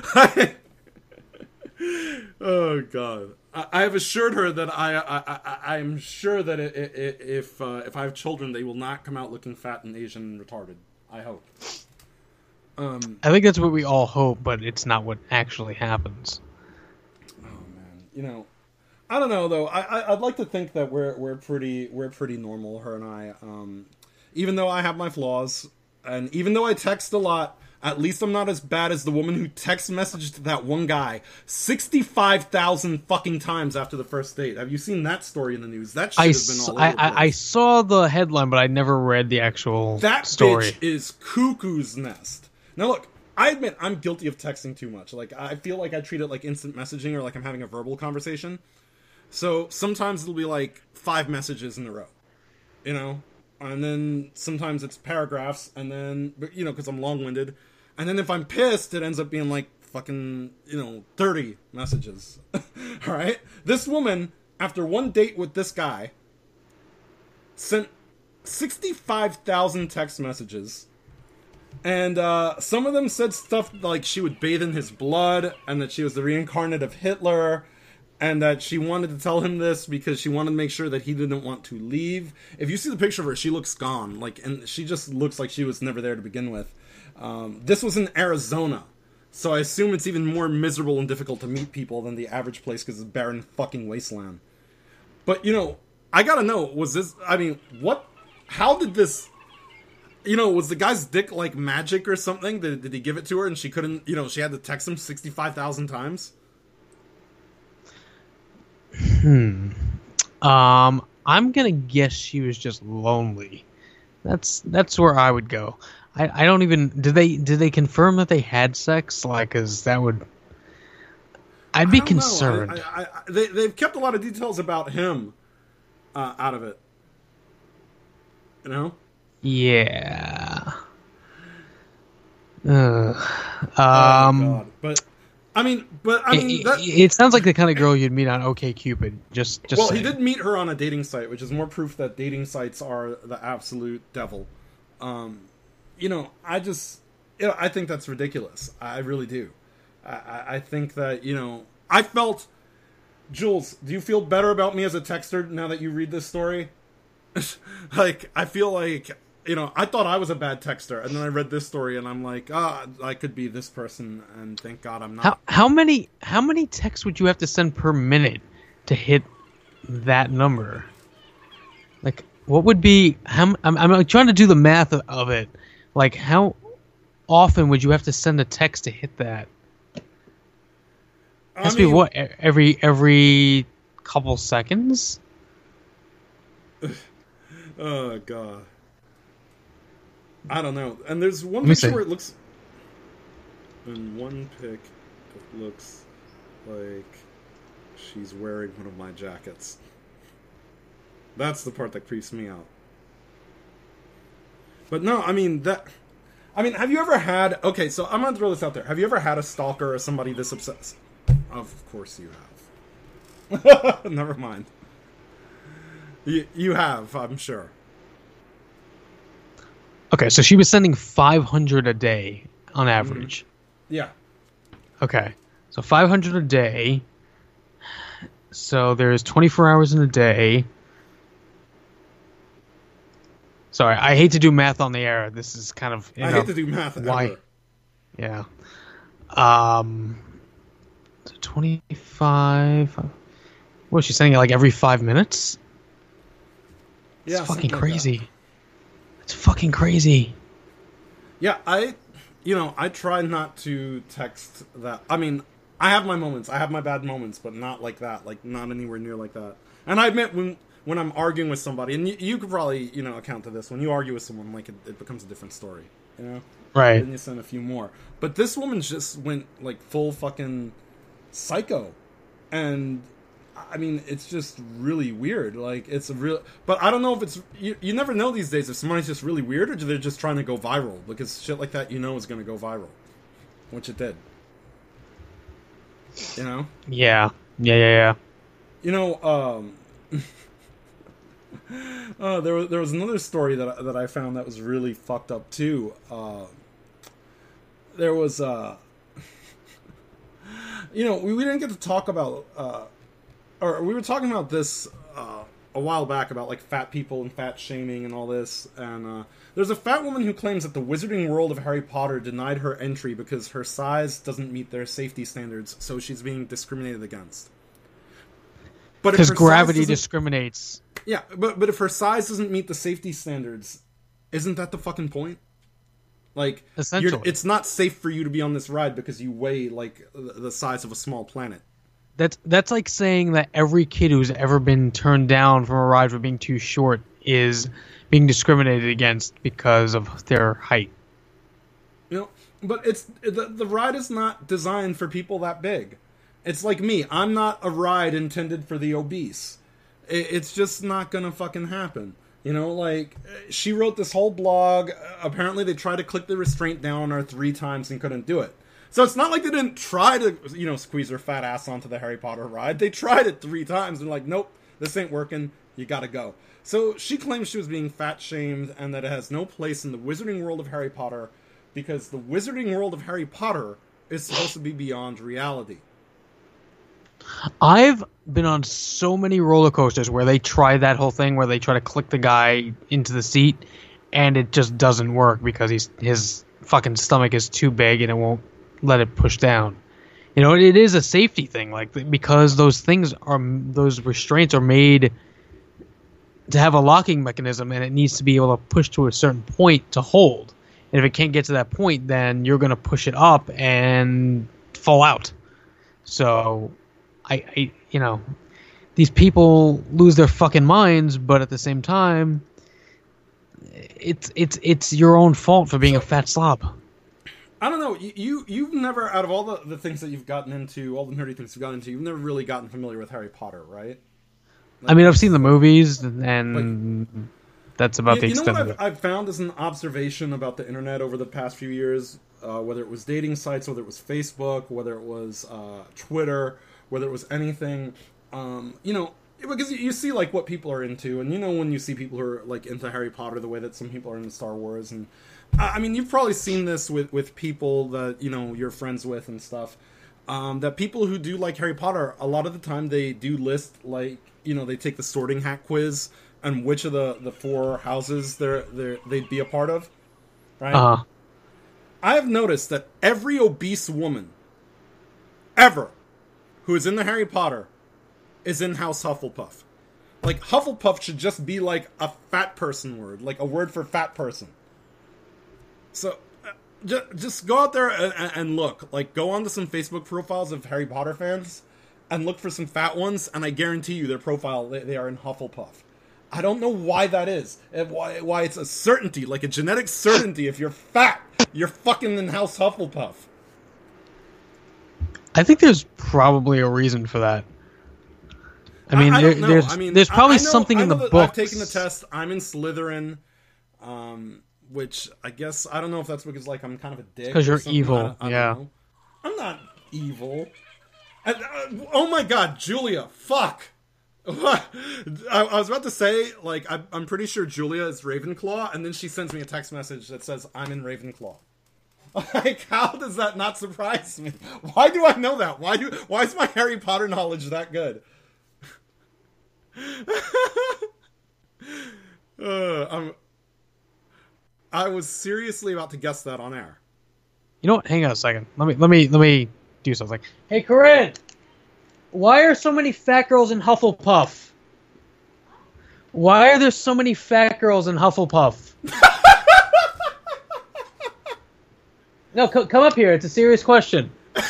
Oh God! I, I have assured her that I, I, I I'm sure that it, it, if uh, if I have children, they will not come out looking fat and Asian and retarded. I hope. Um, I think that's what we all hope, but it's not what actually happens. Oh man, you know, I don't know though. I, I I'd like to think that we're we're pretty we're pretty normal, her and I. Um, even though I have my flaws, and even though I text a lot, at least I'm not as bad as the woman who text messaged that one guy sixty-five thousand fucking times after the first date. Have you seen that story in the news? That shit I, has been all over I, the place. I, I saw the headline, but I never read the actual that story. bitch is cuckoo's nest. Now look, I admit I'm guilty of texting too much. Like, I feel like I treat it like instant messaging or like I'm having a verbal conversation. So sometimes it'll be like five messages in a row, you know? And then sometimes it's paragraphs, and then, you know, because I'm long-winded. And then if I'm pissed, it ends up being like fucking, you know, thirty messages. Alright? This woman, after one date with this guy, sent sixty-five thousand text messages. And uh, some of them said stuff like she would bathe in his blood, and that she was the reincarnate of Hitler, and that she wanted to tell him this because she wanted to make sure that he didn't want to leave. If you see the picture of her, she looks gone. Like, and she just looks like she was never there to begin with. Um, this was in Arizona. So I assume it's even more miserable and difficult to meet people than the average place because it's barren fucking wasteland. But, you know, I gotta know, was this... I mean, what... How did this... You know, was the guy's dick like magic or something? Did, did he give it to her and she couldn't... You know, she had to text him sixty-five thousand times? Hmm. Um, I'm gonna guess she was just lonely. That's that's where I would go. I, I don't even did they did they confirm that they had sex? Like, cause that would I'd be concerned. I, I, I, they they've kept a lot of details about him uh, out of it. You know? Yeah. Uh, um. Oh my God. But. I mean, but I mean, it, that, it sounds like the kind of girl you'd meet on OkCupid. Just, just. Well, saying. he did meet her on a dating site, which is more proof that dating sites are the absolute devil. Um, you know, I just, you know, I think that's ridiculous. I really do. I, I think that, you know, I felt. Jules, do you feel better about me as a texter now that you read this story? Like, I feel like. You know, I thought I was a bad texter, and then I read this story, and I'm like, ah, oh, I could be this person, and thank God I'm not. How how many how many texts would you have to send per minute to hit that number? Like, what would be? How I'm I'm trying to do the math of it. Like, how often would you have to send a text to hit that? It has I mean, to be what every every couple seconds. Oh God. I don't know. And there's one picture see. where it looks... In one pic, it looks like she's wearing one of my jackets. That's the part that creeps me out. But no, I mean, that... I mean, have you ever had... Okay, so I'm gonna throw this out there. Have you ever had a stalker or somebody this obsessed? Of course you have. Never mind. You, you have, I'm sure. Okay, so she was sending five hundred a day on average. Mm-hmm. Yeah. Okay, so five hundred a day. So there's twenty-four hours in a day. Sorry, I hate to do math on the air. This is kind of... I know, hate to do math why? Ever. Yeah. Um, so twenty-five... What, is she sending it like every five minutes? It's yeah, fucking like crazy. That. It's fucking crazy. Yeah, I, you know, I try not to text that. I mean, I have my moments. I have my bad moments, but not like that. Like, not anywhere near like that. And I admit, when when I'm arguing with somebody, and you, you could probably, you know, account to this, when you argue with someone, like, it, it becomes a different story, you know? Right. Then you send a few more. But this woman just went, like, full fucking psycho. And... I mean, it's just really weird. Like, it's a real... But I don't know if it's... You, you never know these days if somebody's just really weird or they're just trying to go viral. Because shit like that, you know, is going to go viral. Which it did. You know? Yeah. Yeah, yeah, yeah. You know, um... uh, there, was, there was another story that, I- that I found that was really fucked up, too. Uh, there was, uh... you know, we, we didn't get to talk about... Uh, Or we were talking about this uh, a while back about like fat people and fat shaming and all this. And uh, there's a fat woman who claims that the Wizarding World of Harry Potter denied her entry because her size doesn't meet their safety standards, so she's being discriminated against. But because gravity discriminates. Yeah, but but if her size doesn't meet the safety standards, isn't that the fucking point? Like, essentially, you're, it's not safe for you to be on this ride because you weigh like the size of a small planet. That's that's like saying that every kid who's ever been turned down from a ride for being too short is being discriminated against because of their height. You know, but it's the the ride is not designed for people that big. It's like me. I'm not a ride intended for the obese. It, it's just not gonna fucking happen. You know, like, she wrote this whole blog. Apparently they tried to click the restraint down on her three times and couldn't do it. So it's not like they didn't try to, you know, squeeze her fat ass onto the Harry Potter ride. They tried it three times and like, nope, this ain't working. You gotta go. So she claims she was being fat shamed and that it has no place in the wizarding world of Harry Potter because the wizarding world of Harry Potter is supposed to be beyond reality. I've been on so many roller coasters where they try that whole thing where they try to click the guy into the seat and it just doesn't work because he's his fucking stomach is too big and it won't let it push down. You know, it is a safety thing, like, because those things are those restraints are made to have a locking mechanism and it needs to be able to push to a certain point to hold. And if it can't get to that point, then you're going to push it up and fall out. So I, I, you know, these people lose their fucking minds, but at the same time, it's it's it's your own fault for being a fat slob. I don't know. You, you you've never, out of all the, the things that you've gotten into, all the nerdy things you've gotten into, you've never really gotten familiar with Harry Potter, right? Like, I mean, I've seen the movies, and like, that's about you, the you know extent what of I've, it. I've found as an observation about the internet over the past few years, uh, whether it was dating sites, whether it was Facebook, whether it was uh, Twitter, whether it was anything, um, you know, because you see like what people are into, and you know when you see people who are like into Harry Potter the way that some people are into Star Wars, and I mean you've probably seen this with, with people that you know you're friends with and stuff. Um, that people who do like Harry Potter, a lot of the time they do list like you know they take the Sorting Hat quiz and which of the, the four houses they're they they'd be a part of, right? Uh-huh. I have noticed that every obese woman ever who is in the Harry Potter is in House Hufflepuff. Like, Hufflepuff should just be like a fat person word, like a word for fat person. So, uh, just, just go out there and, and look. Like, go onto some Facebook profiles of Harry Potter fans and look for some fat ones, and I guarantee you their profile, they, they are in Hufflepuff. I don't know why that is. And why, why it's a certainty, like a genetic certainty. If you're fat, you're fucking in House Hufflepuff. I think there's probably a reason for that. I mean, I, I there, don't know. there's I mean, there's probably I, I know, something I in know the that books. I've taken the test. I'm in Slytherin, um, which I guess I don't know if that's because like I'm kind of a dick. Because you're something. evil. I don't- I don't yeah. know. I'm not evil. I, uh, oh my god, Julia! Fuck. What? I, I was about to say, like, I, I'm pretty sure Julia is Ravenclaw, and then she sends me a text message that says, I'm in Ravenclaw. Like, how does that not surprise me? Why do I know that? Why do? Why is my Harry Potter knowledge that good? uh, I'm, I was seriously about to guess that on air. You know what? Hang on a second. Let me let me let me do something. Hey, Corinne, why are so many fat girls in Hufflepuff? Why are there so many fat girls in Hufflepuff? No, c- come up here. It's a serious question.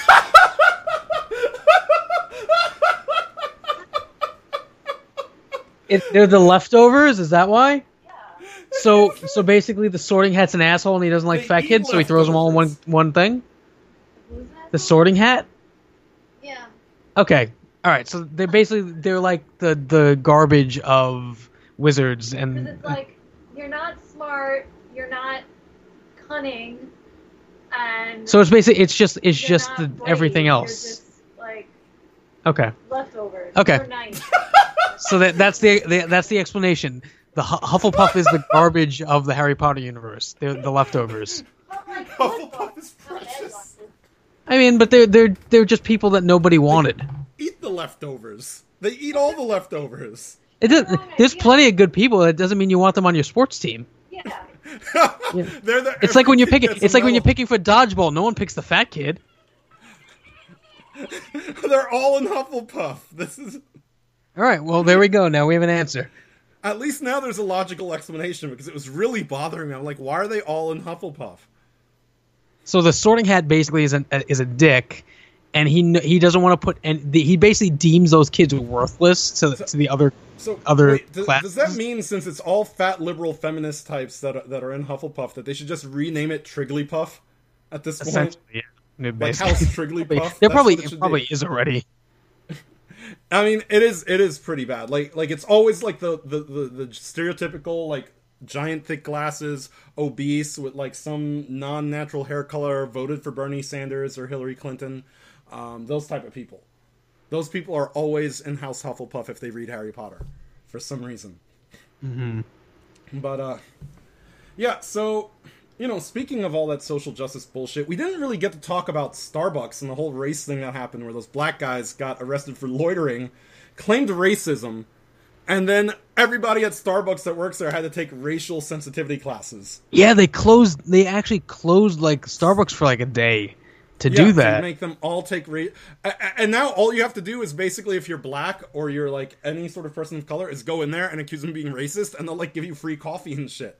It, they're the leftovers? Is that why? Yeah. So, so basically, the Sorting Hat's an asshole, and he doesn't like They fat eat kids, so he throws them all in one leftovers. one thing. Who's that? The Sorting Hat. Yeah. Okay. All right. So they're basically they're like the the garbage of wizards, Because and it's like, you're not smart, you're not cunning, and so it's basically it's just it's you're just not the, brave, everything you're else. just, like, Okay. leftovers. Okay. You're nice. So that that's the, the that's the explanation. The Hu- Hufflepuff is the garbage of the Harry Potter universe. They're the leftovers. But, like, Hufflepuff is not precious. everyone. I mean, but they're they're they're just people that nobody wanted. Eat the leftovers. They eat all the leftovers. It does, Wrong there's idea. plenty of good people. It doesn't mean you want them on your sports team. Yeah. They're the, It's like when you're every kid picking. gets It's a like when you're medal. picking for dodgeball. No one picks the fat kid. They're all in Hufflepuff. This is. All right, well, there we go. Now we have an answer. At least now there's a logical explanation, because it was really bothering me. I'm like, why are they all in Hufflepuff? So the Sorting Hat basically is, an, is a dick, and he he doesn't want to put... and the, he basically deems those kids worthless to, so, to the other so, other wait, does, classes. Does that mean, since it's all fat, liberal, feminist types that are, that are in Hufflepuff, that they should just rename it Trigglypuff at this point? Yeah. Like House Trigglypuff? There probably, it probably is already... I mean, it is. It is pretty bad. Like, like it's always like the, the, the, the stereotypical like giant thick glasses, obese with like some non-natural hair color, voted for Bernie Sanders or Hillary Clinton. Um, those type of people. Those people are always in House Hufflepuff if they read Harry Potter, for some reason. Mm-hmm. But uh, yeah. So, you know, speaking of all that social justice bullshit, we didn't really get to talk about Starbucks and the whole race thing that happened where those black guys got arrested for loitering, claimed racism, and then everybody at Starbucks that works there had to take racial sensitivity classes. Yeah, they closed, they actually closed, like, Starbucks for, like, a day to yeah, do that. To make them all take race. And now all you have to do is basically, if you're black or you're, like, any sort of person of color, is go in there and accuse them of being racist, and they'll, like, give you free coffee and shit.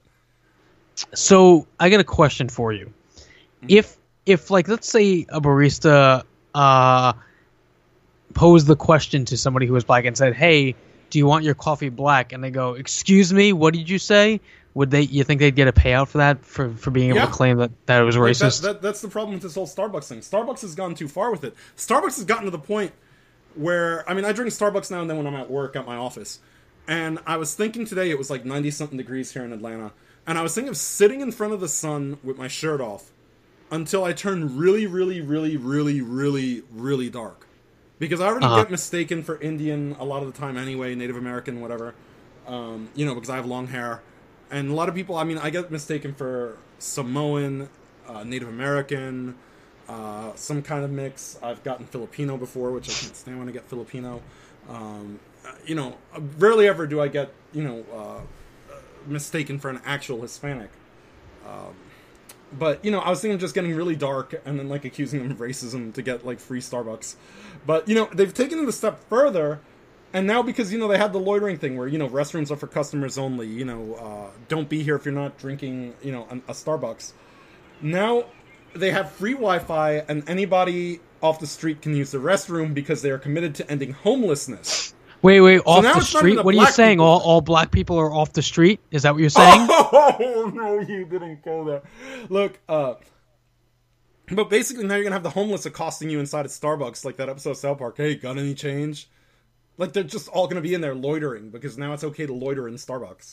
So I got a question for you. If if like let's say a barista uh, posed the question to somebody who was black and said, "Hey, do you want your coffee black?" and they go, "Excuse me, what did you say?" Would they? You think they'd get a payout for that for, for being able yeah. to claim that, that it was like racist? That, that, that's the problem with this whole Starbucks thing. Starbucks has gone too far with it. Starbucks has gotten to the point where, I mean, I drink Starbucks now and then when I'm at work at my office, and I was thinking today it was like ninety something degrees here in Atlanta. And I was thinking of sitting in front of the sun with my shirt off until I turn really, really, really, really, really, really dark. Because I already uh-huh. get mistaken for Indian a lot of the time anyway, Native American, whatever. Um, you know, because I have long hair. And a lot of people, I mean, I get mistaken for Samoan, uh, Native American, uh, some kind of mix. I've gotten Filipino before, which I can't stand when I get Filipino. Um, you know, rarely ever do I get, you know... Uh, mistaken for an actual Hispanic. Um, but, you know, I was thinking of just getting really dark and then, like, accusing them of racism to get, like, free Starbucks. But, you know, they've taken it a step further, and now because, you know, they had the loitering thing where, you know, restrooms are for customers only, you know, uh, don't be here if you're not drinking, you know, a, a Starbucks. Now they have free Wi-Fi, and anybody off the street can use the restroom because they are committed to ending homelessness. Wait, wait, off so the street? What are you saying? All all black people are off the street? Is that what you're saying? Oh, no, you didn't go there. Look, uh... but basically now you're gonna have the homeless accosting you inside of Starbucks, like that episode of South Park. Hey, got any change? Like, they're just all gonna be in there loitering, because now it's okay to loiter in Starbucks.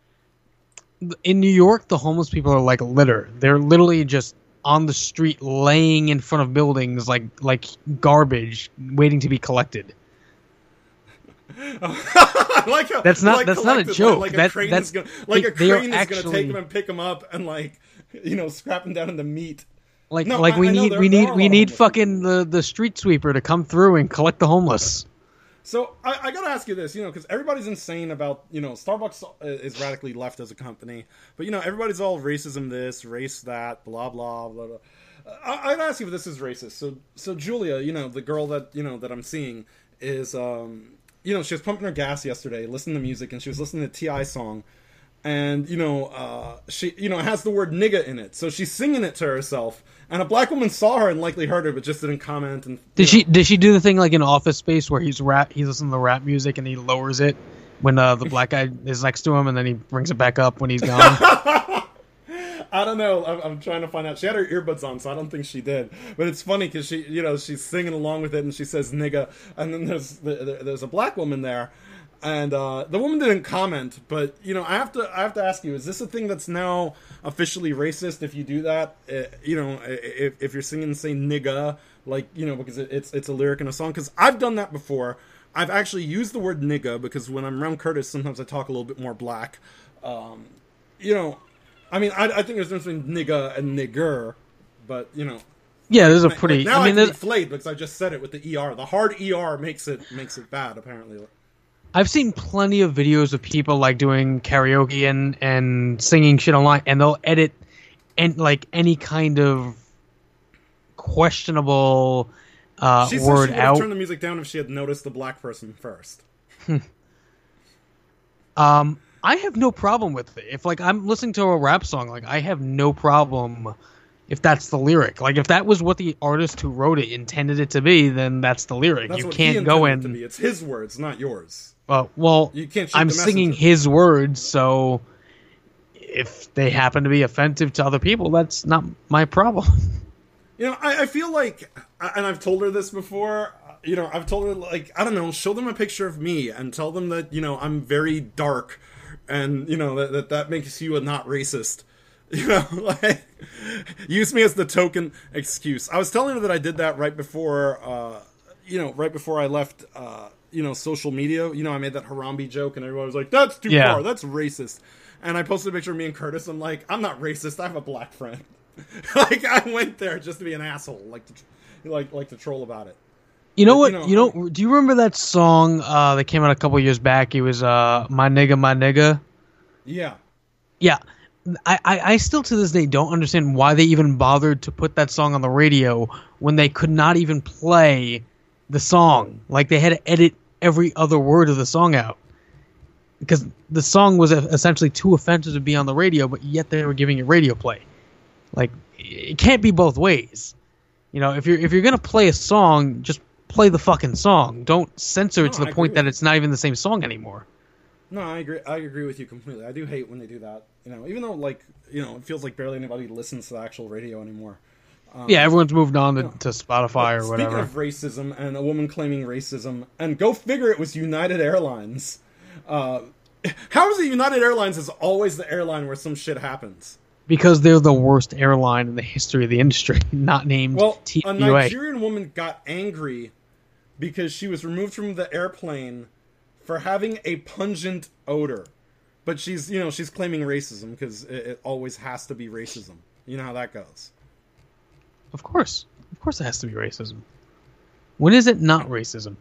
In New York, the homeless people are like litter. They're literally just on the street, laying in front of buildings like like garbage, waiting to be collected. I like how, that's not like that's not a joke. Like, like that, a crane that's is gonna, like they, a crane is actually, gonna take them and pick them up and like you know scrap them down into meat. Like no, like I, we I need there, we there need we need fucking people. the the street sweeper to come through and collect the homeless. So I, I gotta ask you this, you know, because everybody's insane about, you know, Starbucks is radically left as a company, but you know everybody's all racism this, race that, blah blah blah. blah. I, I'd ask you if this is racist. So so Julia, you know, the girl that you know that I'm seeing is. um You know, she was pumping her gas yesterday, listening to music, and she was listening to T I song, and you know, uh, she, you know, it has the word "nigga" in it, so she's singing it to herself. And a black woman saw her and likely heard her, but just didn't comment. And did know. she? Did she do the thing like in Office Space where he's rap, he's listening to rap music and he lowers it when uh, the black guy is next to him, and then he brings it back up when he's gone? I don't know. I'm, I'm trying to find out. She had her earbuds on, so I don't think she did. But it's funny because she, you know, she's singing along with it, and she says "nigga," and then there's there's a black woman there, and uh, the woman didn't comment. But you know, I have to I have to ask you: is this a thing that's now officially racist? If you do that, uh, you know, if if you're singing say "nigga," like you know, because it's it's a lyric in a song. Because I've done that before. I've actually used the word "nigga" because when I'm around Curtis, sometimes I talk a little bit more black. Um, you know. I mean, I, I think there's a difference between nigga and nigger, but, you know. Yeah, there's a pretty... Like, now I mean, I can be flayed because I just said it with the E R. The hard E R makes it makes it bad, apparently. I've seen plenty of videos of people, like, doing karaoke and, and singing shit online, and they'll edit, and like, any kind of questionable uh, she word said she would out. have turned the music down if she had noticed the black person first. um, I have no problem with it. If like I'm listening to a rap song, like I have no problem if that's the lyric. Like if that was what the artist who wrote it intended it to be, then that's the lyric. That's you what can't he go intended in. it to be. It's his words, not yours. Uh, well, You can't shoot I'm the singing messenger. his words, so if they happen to be offensive to other people, that's not my problem. You know, I, I feel like, and I've told her this before, you know, I've told her, like, I don't know, show them a picture of me and tell them that, you know, I'm very dark and, you know, that that, that makes you a not racist. You know, like, use me as the token excuse. I was telling her that I did that right before, uh, you know, right before I left, uh, you know, social media. You know, I made that Harambe joke and everyone was like, that's too Yeah. far, that's racist. And I posted a picture of me and Curtis. I'm like, I'm not racist, I have a black friend. Like, I went there just to be an asshole, like to, like, like to troll about it. You know But, what? you know, You know, do you remember that song uh, that came out a couple years back? It was uh, "My Nigga, My Nigga." Yeah. Yeah, I, I, I still to this day don't understand why they even bothered to put that song on the radio when they could not even play the song. Like they had to edit every other word of the song out because the song was essentially too offensive to be on the radio, but yet they were giving it radio play. Like it can't be both ways. You know, if you're if you're gonna play a song, just play the fucking song. Don't censor it No, to the I point agree that with it's not even the same song anymore. No, I agree. I agree with you completely. I do hate when they do that. You know, even though like you know, it feels like barely anybody listens to the actual radio anymore. Um, Yeah, everyone's moved on to, no. to Spotify or Speaking whatever. of racism and a woman claiming racism, and go figure, it was United Airlines. Uh, how is it United Airlines is always the airline where some shit happens? Because they're the worst airline in the history of the industry, not named Well, T a W A. Nigerian woman got angry because she was removed from the airplane for having a pungent odor. But she's, you know, she's claiming racism because it, it always has to be racism. You know how that goes. Of course. Of course it has to be racism. When is it not racism?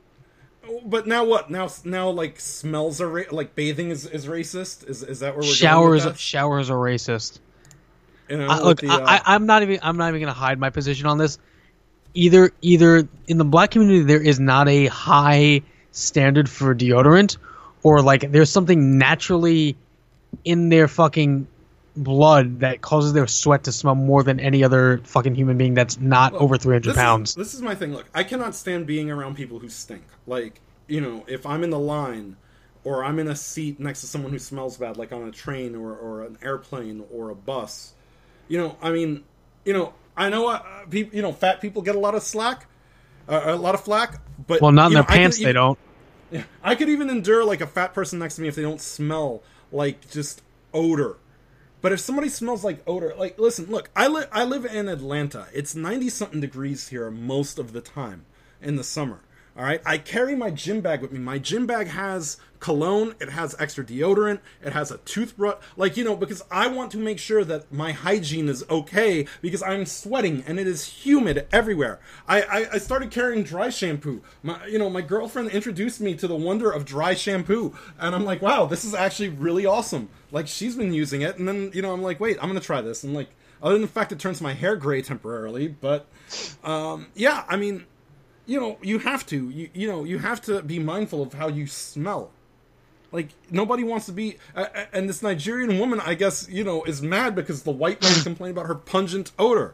But now what? Now, now like smells are ra- like bathing is, is racist. Is is that where we're Showers going with that? showers are racist. You know, I, with look, the, I, uh, I, I'm not even I'm not even gonna hide my position on this. Either either in the black community there is not a high standard for deodorant, or like there's something naturally in their fucking blood that causes their sweat to smell more than any other fucking human being that's not Look, over three hundred this pounds. Is, this is my thing. Look, I cannot stand being around people who stink. Like, you know, if I'm in the line or I'm in a seat next to someone who smells bad, like on a train or, or an airplane or a bus, you know, I mean, you know, I know, uh, people, you know, fat people get a lot of slack, uh, a lot of flack, but Well, not in you their know, I could pants. They even- don't. Yeah, I could even endure like a fat person next to me if they don't smell like just odor. But if somebody smells like odor, like listen, look, I live I live in Atlanta. It's ninety something degrees here most of the time in the summer. All right, I carry my gym bag with me. My gym bag has cologne, it has extra deodorant, it has a toothbrush, like, you know, because I want to make sure that my hygiene is okay because I'm sweating and it is humid everywhere. I, I, I started carrying dry shampoo. My, you know, my girlfriend introduced me to the wonder of dry shampoo, and I'm like, wow, this is actually really awesome. Like, she's been using it, and then, you know, I'm like, wait, I'm gonna try this. And like, other than the fact it turns my hair gray temporarily, but um, yeah, I mean, you know, you have to, you, you know, you have to be mindful of how you smell. Like, nobody wants to be, uh, and this Nigerian woman, I guess, you know, is mad because the white man complained about her pungent odor.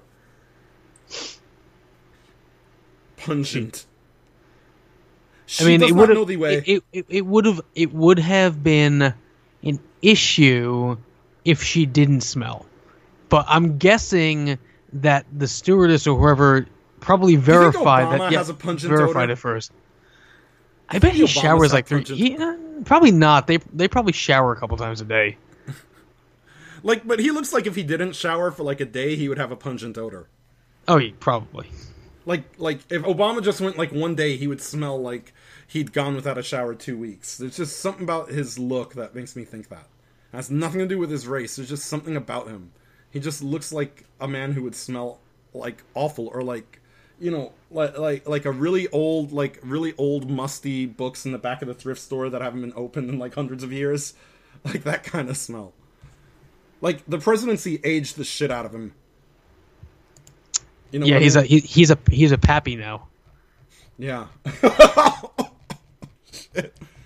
Pungent. She I mean, does it not would know the way. have it, it, it would have it would have been an issue if she didn't smell. But I'm guessing that the stewardess or whoever probably verified Obama that. Yeah, has a pungent verified odor? it first. I bet he Obama's showers have like three. pungent- He, uh, probably not. They they probably shower a couple times a day. Like, but he looks like if he didn't shower for like a day, he would have a pungent odor. Oh, yeah, probably. Like, like if Obama just went like one day, he would smell like he'd gone without a shower two weeks. There's just something about his look that makes me think that. It has nothing to do with his race. There's just something about him. He just looks like a man who would smell like awful, or like, you know, like like like a really old, like really old musty books in the back of the thrift store that haven't been opened in like hundreds of years, like that kind of smell. Like the presidency aged the shit out of him. You know Yeah, what I he's mean? a he, he's a he's a pappy now. Yeah. Shit.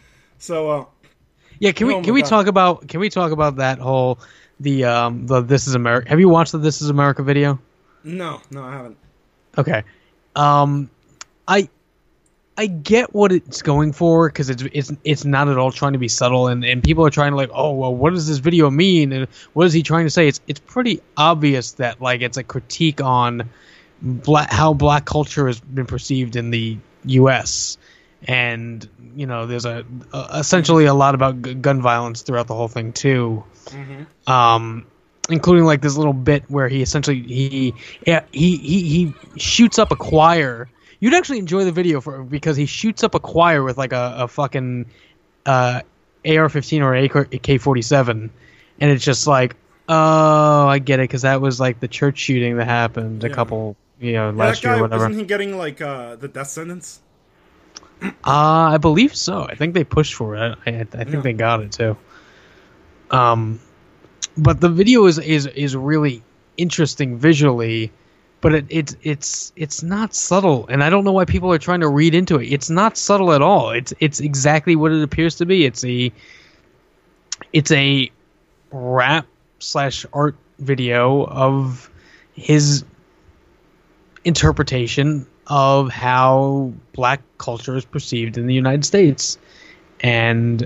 So, uh, Yeah, can we oh can my we God. talk about can we talk about that whole the um the This Is America? Have you watched the This Is America video? no, no, I haven't. Okay, um, I I get what it's going for because it's it's it's not at all trying to be subtle, and, and people are trying to like, oh well, what does this video mean, and what is he trying to say? It's it's pretty obvious that like it's a critique on black how black culture has been perceived in the U S and you know there's a, a essentially a lot about g- gun violence throughout the whole thing too. Mm-hmm. Um, including like this little bit where he essentially he yeah, he he he shoots up a choir. You'd actually enjoy the video for because he shoots up a choir with like a, a fucking uh, A R fifteen or A K forty-seven, and it's just like, oh, I get it because that was like the church shooting that happened a Yeah. couple, you know, Yeah, last that guy, year or whatever. isn't he getting like uh, the death sentence? Uh, I believe so. I think they pushed for it. I, I, I think Yeah. they got it too. Um, but the video is is is really interesting visually, but it, it's it's it's not subtle, and I don't know why people are trying to read into it. It's not subtle at all. It's it's exactly what it appears to be. It's a it's a rap slash art video of his interpretation of how black culture is perceived in the United States. And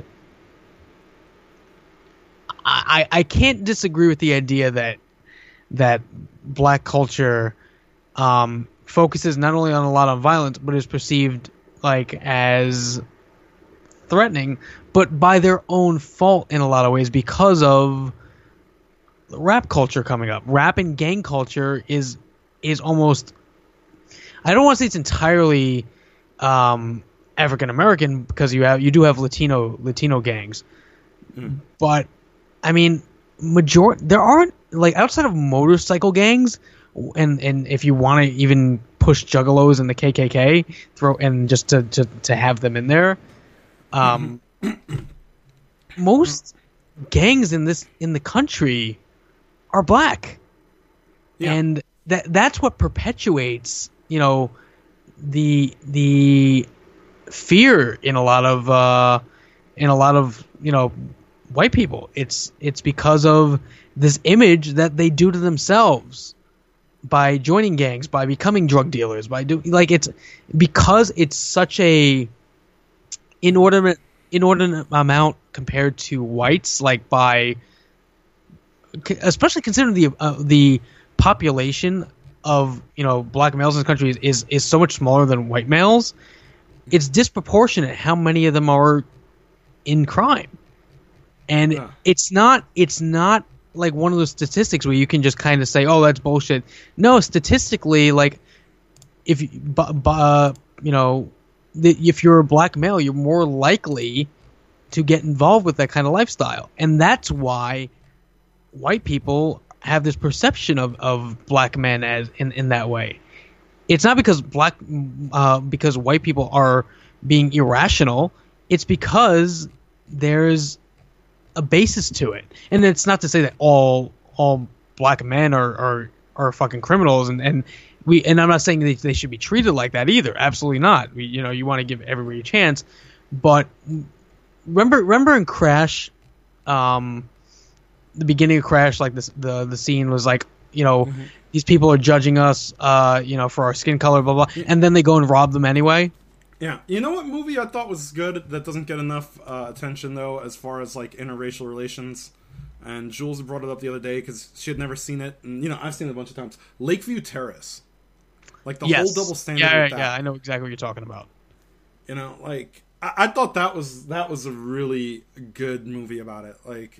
I, I can't disagree with the idea that that black culture um, focuses not only on a lot of violence, but is perceived like as threatening, but by their own fault in a lot of ways because of rap culture coming up. Rap and gang culture is is almost, I don't want to say it's entirely um, African American because you have you do have Latino Latino gangs, Mm. but I mean, major there aren't like outside of motorcycle gangs, and and if you want to even push juggalos and the K K K, throw and just to to, to have them in there, um, most gangs in this in the country are black, Yeah. and that that's what perpetuates you know the the fear in a lot of uh, in a lot of you know white people. It's it's because of this image that they do to themselves by joining gangs, by becoming drug dealers, by do like it's because it's such a inordinate inordinate amount compared to whites, like by especially considering the uh, the population of you know black males in this country is, is is so much smaller than white males. It's disproportionate how many of them are in crime, and Yeah. it's not it's not like one of those statistics where you can just kind of say, oh, that's bullshit. No, statistically, like if you bu- bu- uh, you know the, if you're a black male, you're more likely to get involved with that kind of lifestyle, and that's why white people have this perception of, of black men as in, in that way. It's not because black uh, because white people are being irrational. It's because there's a basis to it, and it's not to say that all all black men are are, are fucking criminals, and, and we and I'm not saying they, they should be treated like that either. Absolutely not. We, you know, you want to give everybody a chance, but remember remember in Crash, um, the beginning of Crash, like this the the scene was like, you know, Mm-hmm. these people are judging us, uh, you know, for our skin color, blah blah, and then they go and rob them anyway. Yeah, you know what movie I thought was good that doesn't get enough uh, attention though, as far as like interracial relations. And Jules brought it up the other day because she had never seen it, and you know I've seen it a bunch of times. Lakeview Terrace, like the Yes. whole double standard. Yeah, with yeah, that. yeah, I know exactly what you're talking about. You know, like I-, I thought that was that was a really good movie about it. Like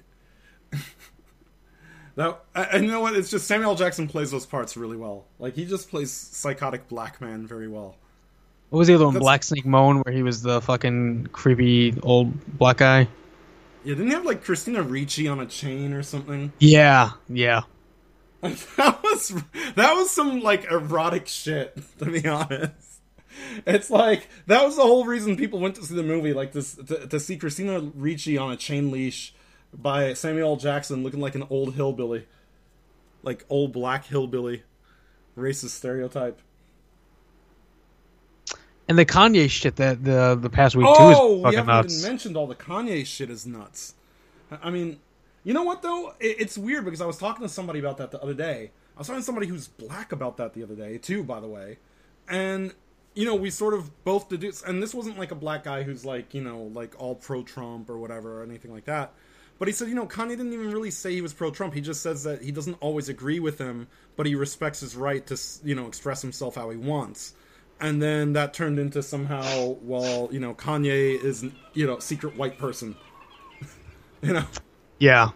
that, and you know what? It's just Samuel L. Jackson plays those parts really well. Like he just plays psychotic black man very well. What was the other one? That's- Black Snake Moan, where he was the fucking creepy old black guy. Yeah, didn't he have like Christina Ricci on a chain or something? Yeah, yeah. Like, that was that was some like erotic shit, to be honest. It's like that was the whole reason people went to see the movie, like this to, to see Christina Ricci on a chain leash by Samuel L. Jackson looking like an old hillbilly, like old black hillbilly, racist stereotype. And the Kanye shit that the the past week too Oh, is we fucking haven't nuts. even mentioned all the Kanye shit is nuts. I I mean, you know what though? It, it's weird because I was talking to somebody about that the other day. I was talking to somebody who's black about that the other day too, by the way. And you know, we sort of both deduce, and this wasn't like a black guy who's like, you know, like all pro-Trump or whatever or anything like that. But he said, you know, Kanye didn't even really say he was pro-Trump. He just says that he doesn't always agree with him, but he respects his right to, you know, express himself how he wants. And then that turned into somehow, well, you know, Kanye is, you know, secret white person. You know? Yeah.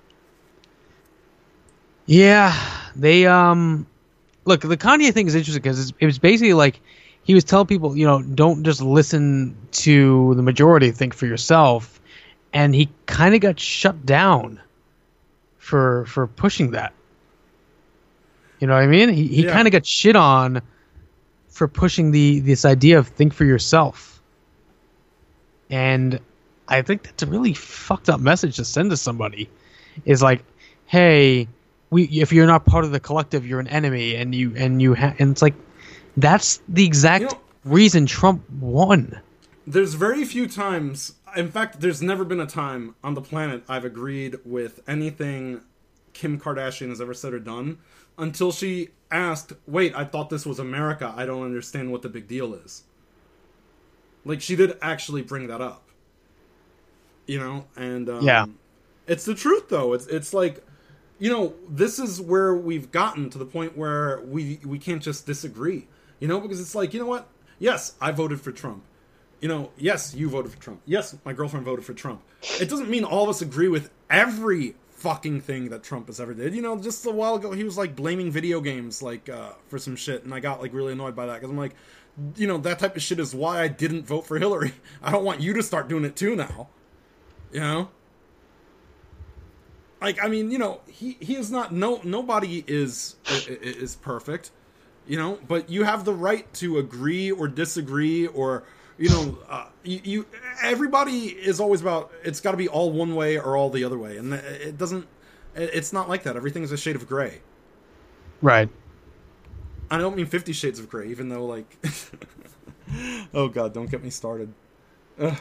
Yeah, they um, look, the Kanye thing is interesting because it was basically like he was telling people, you know, don't just listen to the majority, think for yourself, and he kind of got shut down for for pushing that. You know what I mean? He he Yeah. kind of got shit on for pushing the this idea of think for yourself, and I think that's a really fucked up message to send to somebody. Is like, hey, we if you're not part of the collective, you're an enemy, and you and you ha- and it's like that's the exact You know- reason Trump won. There's very few times, in fact, there's never been a time on the planet I've agreed with anything Kim Kardashian has ever said or done until she asked, wait, I thought this was America. I don't understand what the big deal is. Like, she did actually bring that up. You know? And, um, Yeah. it's the truth, though. It's it's like, you know, this is where we've gotten to the point where we, we can't just disagree. You know? Because it's like, you know what? Yes, I voted for Trump. You know, yes, you voted for Trump. Yes, my girlfriend voted for Trump. It doesn't mean all of us agree with every fucking thing that Trump has ever did. You know, just a while ago, he was, like, blaming video games, like, uh, for some shit, and I got, like, really annoyed by that, because I'm like, you know, that type of shit is why I didn't vote for Hillary. I don't want you to start doing it, too, now. You know? Like, I mean, you know, he, he is not, no, nobody is, is perfect, you know, but you have the right to agree or disagree or... You know, uh, you, you everybody is always about, it's got to be all one way or all the other way. And it doesn't, it's not like that. Everything's a shade of gray. Right. I don't mean Fifty Shades of Grey, even though, like, oh God, don't get me started. Ugh.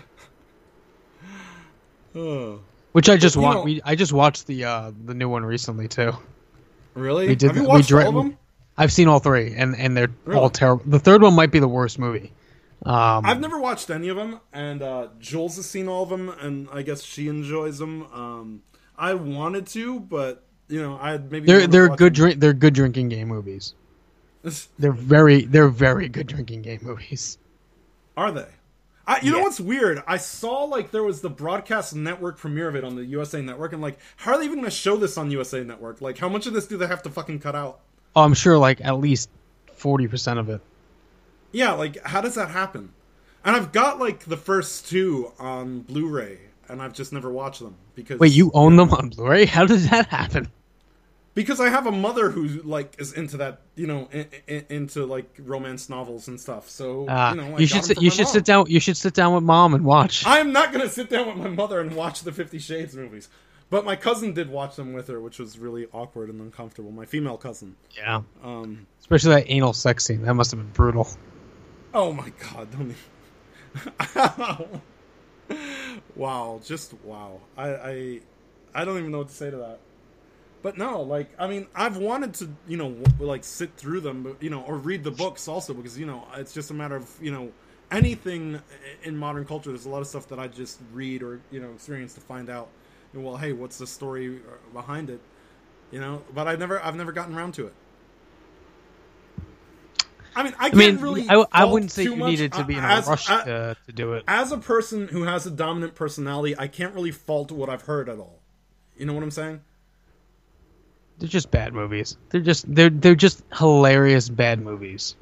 Oh. Which I just You watched. know- We I just watched the uh, the new one recently too. Really? We did. Have you we watched dra- all of them? I've seen all three, and and they're Really? all terrible. The third one might be the worst movie. Um, I've never watched any of them, and uh, Jules has seen all of them, and I guess she enjoys them. Um, I wanted to, but you know, I had maybe they're wanted to they're watch good them. drink. They're good drinking game movies. They're very they're very good drinking game movies. Are they? I, you know Yeah. what's weird? I saw like there was the broadcast network premiere of it on the U S A Network, and like, how are they even going to show this on U S A Network? Like, how much of this do they have to fucking cut out? Oh, I'm sure like at least forty percent of it. Yeah, like, how does that happen? And I've got like the first two on Blu-ray, and I've just never watched them because Wait, you own them on Blu-ray? How does that happen? because I have a mother who like is into that, you know, in, in, into like romance novels and stuff. So Uh, you know, I you got should them sit, from you my should mom. sit down. You should sit down with mom and watch. I'm not going to sit down with my mother and watch the Fifty Shades movies. But my cousin did watch them with her, which was really awkward and uncomfortable. My female cousin. Yeah, Um, especially that anal sex scene. That must have been brutal. oh my god, don't even... Wow, just wow. I, I I don't even know what to say to that. But no, like, I mean, I've wanted to, you know, w- like, sit through them, but, you know, or read the books also, because, you know, it's just a matter of, you know, anything i- in modern culture, there's a lot of stuff that I just read or, you know, experience to find out, well, hey, what's the story behind it, you know? But I've never, I've never gotten around to it. I mean, I I can't mean, really I, I fault wouldn't say too you much. needed to be in a As- rush I- to, to do it. As a person who has a dominant personality, I can't really fault what I've heard at all. You know what I'm saying? They're just bad movies. They're just they're they're just hilarious bad movies.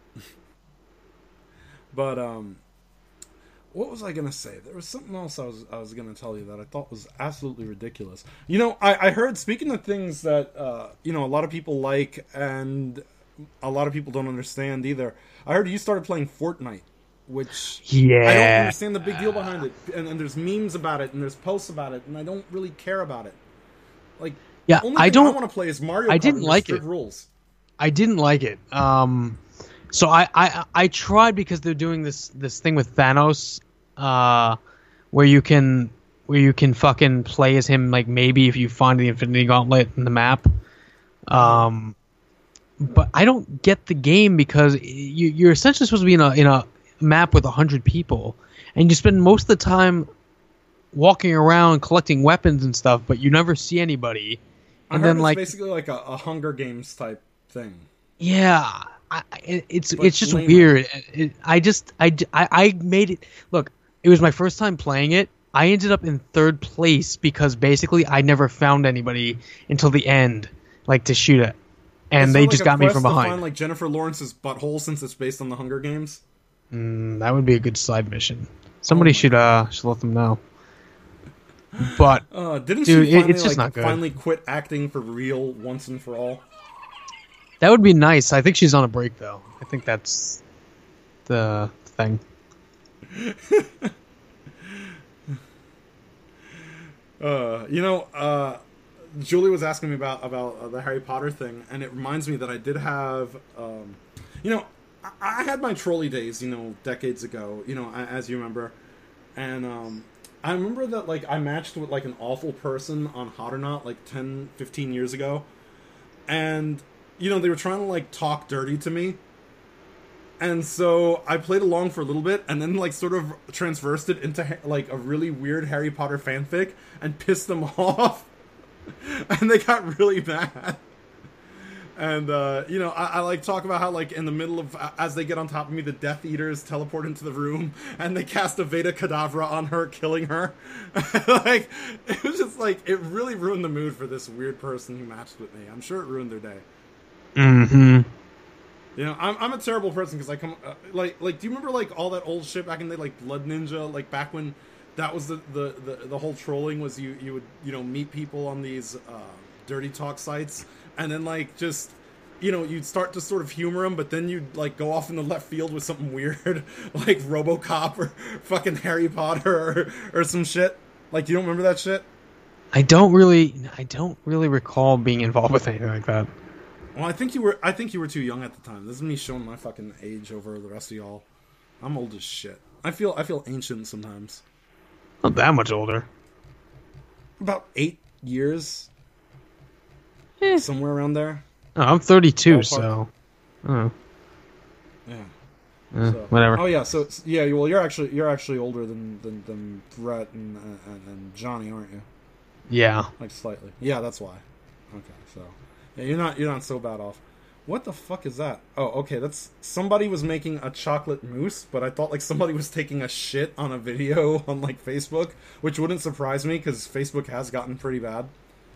But um, what was I gonna say? There was something else I was I was gonna tell you that I thought was absolutely ridiculous. You know, I, I heard, speaking of things that uh, you know, a lot of people like and a lot of people don't understand either. I heard you started playing Fortnite, which Yeah. I don't understand the big deal behind it. And, and there's memes about it, and there's posts about it, and I don't really care about it. Like, Yeah, the only I thing don't- I want to play is Mario Kart I didn't with like strict it. rules. I didn't like it. Um, So I, I I tried because they're doing this this thing with Thanos, uh, where you can where you can fucking play as him, like maybe if you find the Infinity Gauntlet in the map. Um, but I don't get the game because you you're essentially supposed to be in a in a map with a hundred people, and you spend most of the time walking around collecting weapons and stuff, but you never see anybody. I And heard then it's like basically like a, a Hunger Games type thing. yeah. I, it- it's But it's just lamer. weird. It, I just I, I I made it look. It was my first time playing it. I ended up in third place because basically I never found anybody until the end, like to shoot it, and Is they there, just like, a got me quest from to behind. Find like Jennifer Lawrence's butthole since it's based on the Hunger Games. Mm, that would be a good side mission. Somebody my should uh should let them know. But Uh, didn't Dude, she it- finally it's just like not good. finally quit acting for real once and for all? that would be nice. I think she's on a break though. I think that's the thing. Uh, you know, uh, Julie was asking me about about uh, the Harry Potter thing, and it reminds me that I did have, um, you know, I, I had my trolley days, you know, decades ago, you know, a- as you remember, and um, I remember that like I matched with like an awful person on Hot or Not like ten, fifteen years ago, and you know they were trying to like talk dirty to me. And so I played along for a little bit, and then like sort of transversed it into ha- like a really weird Harry Potter fanfic, and pissed them off, and they got really mad. And uh, you know, I, I like talk about how like in the middle of as they get on top of me, the Death Eaters teleport into the room, and they cast a Veda Kedavra on her, killing her. Like it was just like it really ruined the mood for this weird person who matched with me. I'm sure it ruined their day. Mm-hmm. You know, I'm I'm a terrible person because I come uh, like like do you remember like all that old shit back in the day, like Blood Ninja, like back when that was the the, the, the whole trolling was you you would you know meet people on these uh, dirty talk sites, and then like just you know you'd start to sort of humor them, but then you'd like go off in the left field with something weird like RoboCop or fucking Harry Potter or, or some shit. Like you don't remember that shit? I don't really I don't really recall being involved with anything like that. Well, I think you were. I think you were too young at the time. This is me showing my fucking age over the rest of y'all. I'm old as shit. I feel. I feel ancient sometimes. Not that much older. About eight years, Eh. somewhere around there. Oh, I'm thirty-two, Ballpark. so oh, Yeah. eh, So- whatever. Oh yeah. So it's- yeah. Well, you're actually you're actually older than than, than Brett and, and and Johnny, aren't you? Yeah. Like slightly. Yeah, that's why. Okay. So yeah, you're not you're not so bad off. What the fuck is that? Oh, okay, that's somebody was making a chocolate mousse, but I thought like somebody was taking a shit on a video on like Facebook, which wouldn't surprise me because Facebook has gotten pretty bad.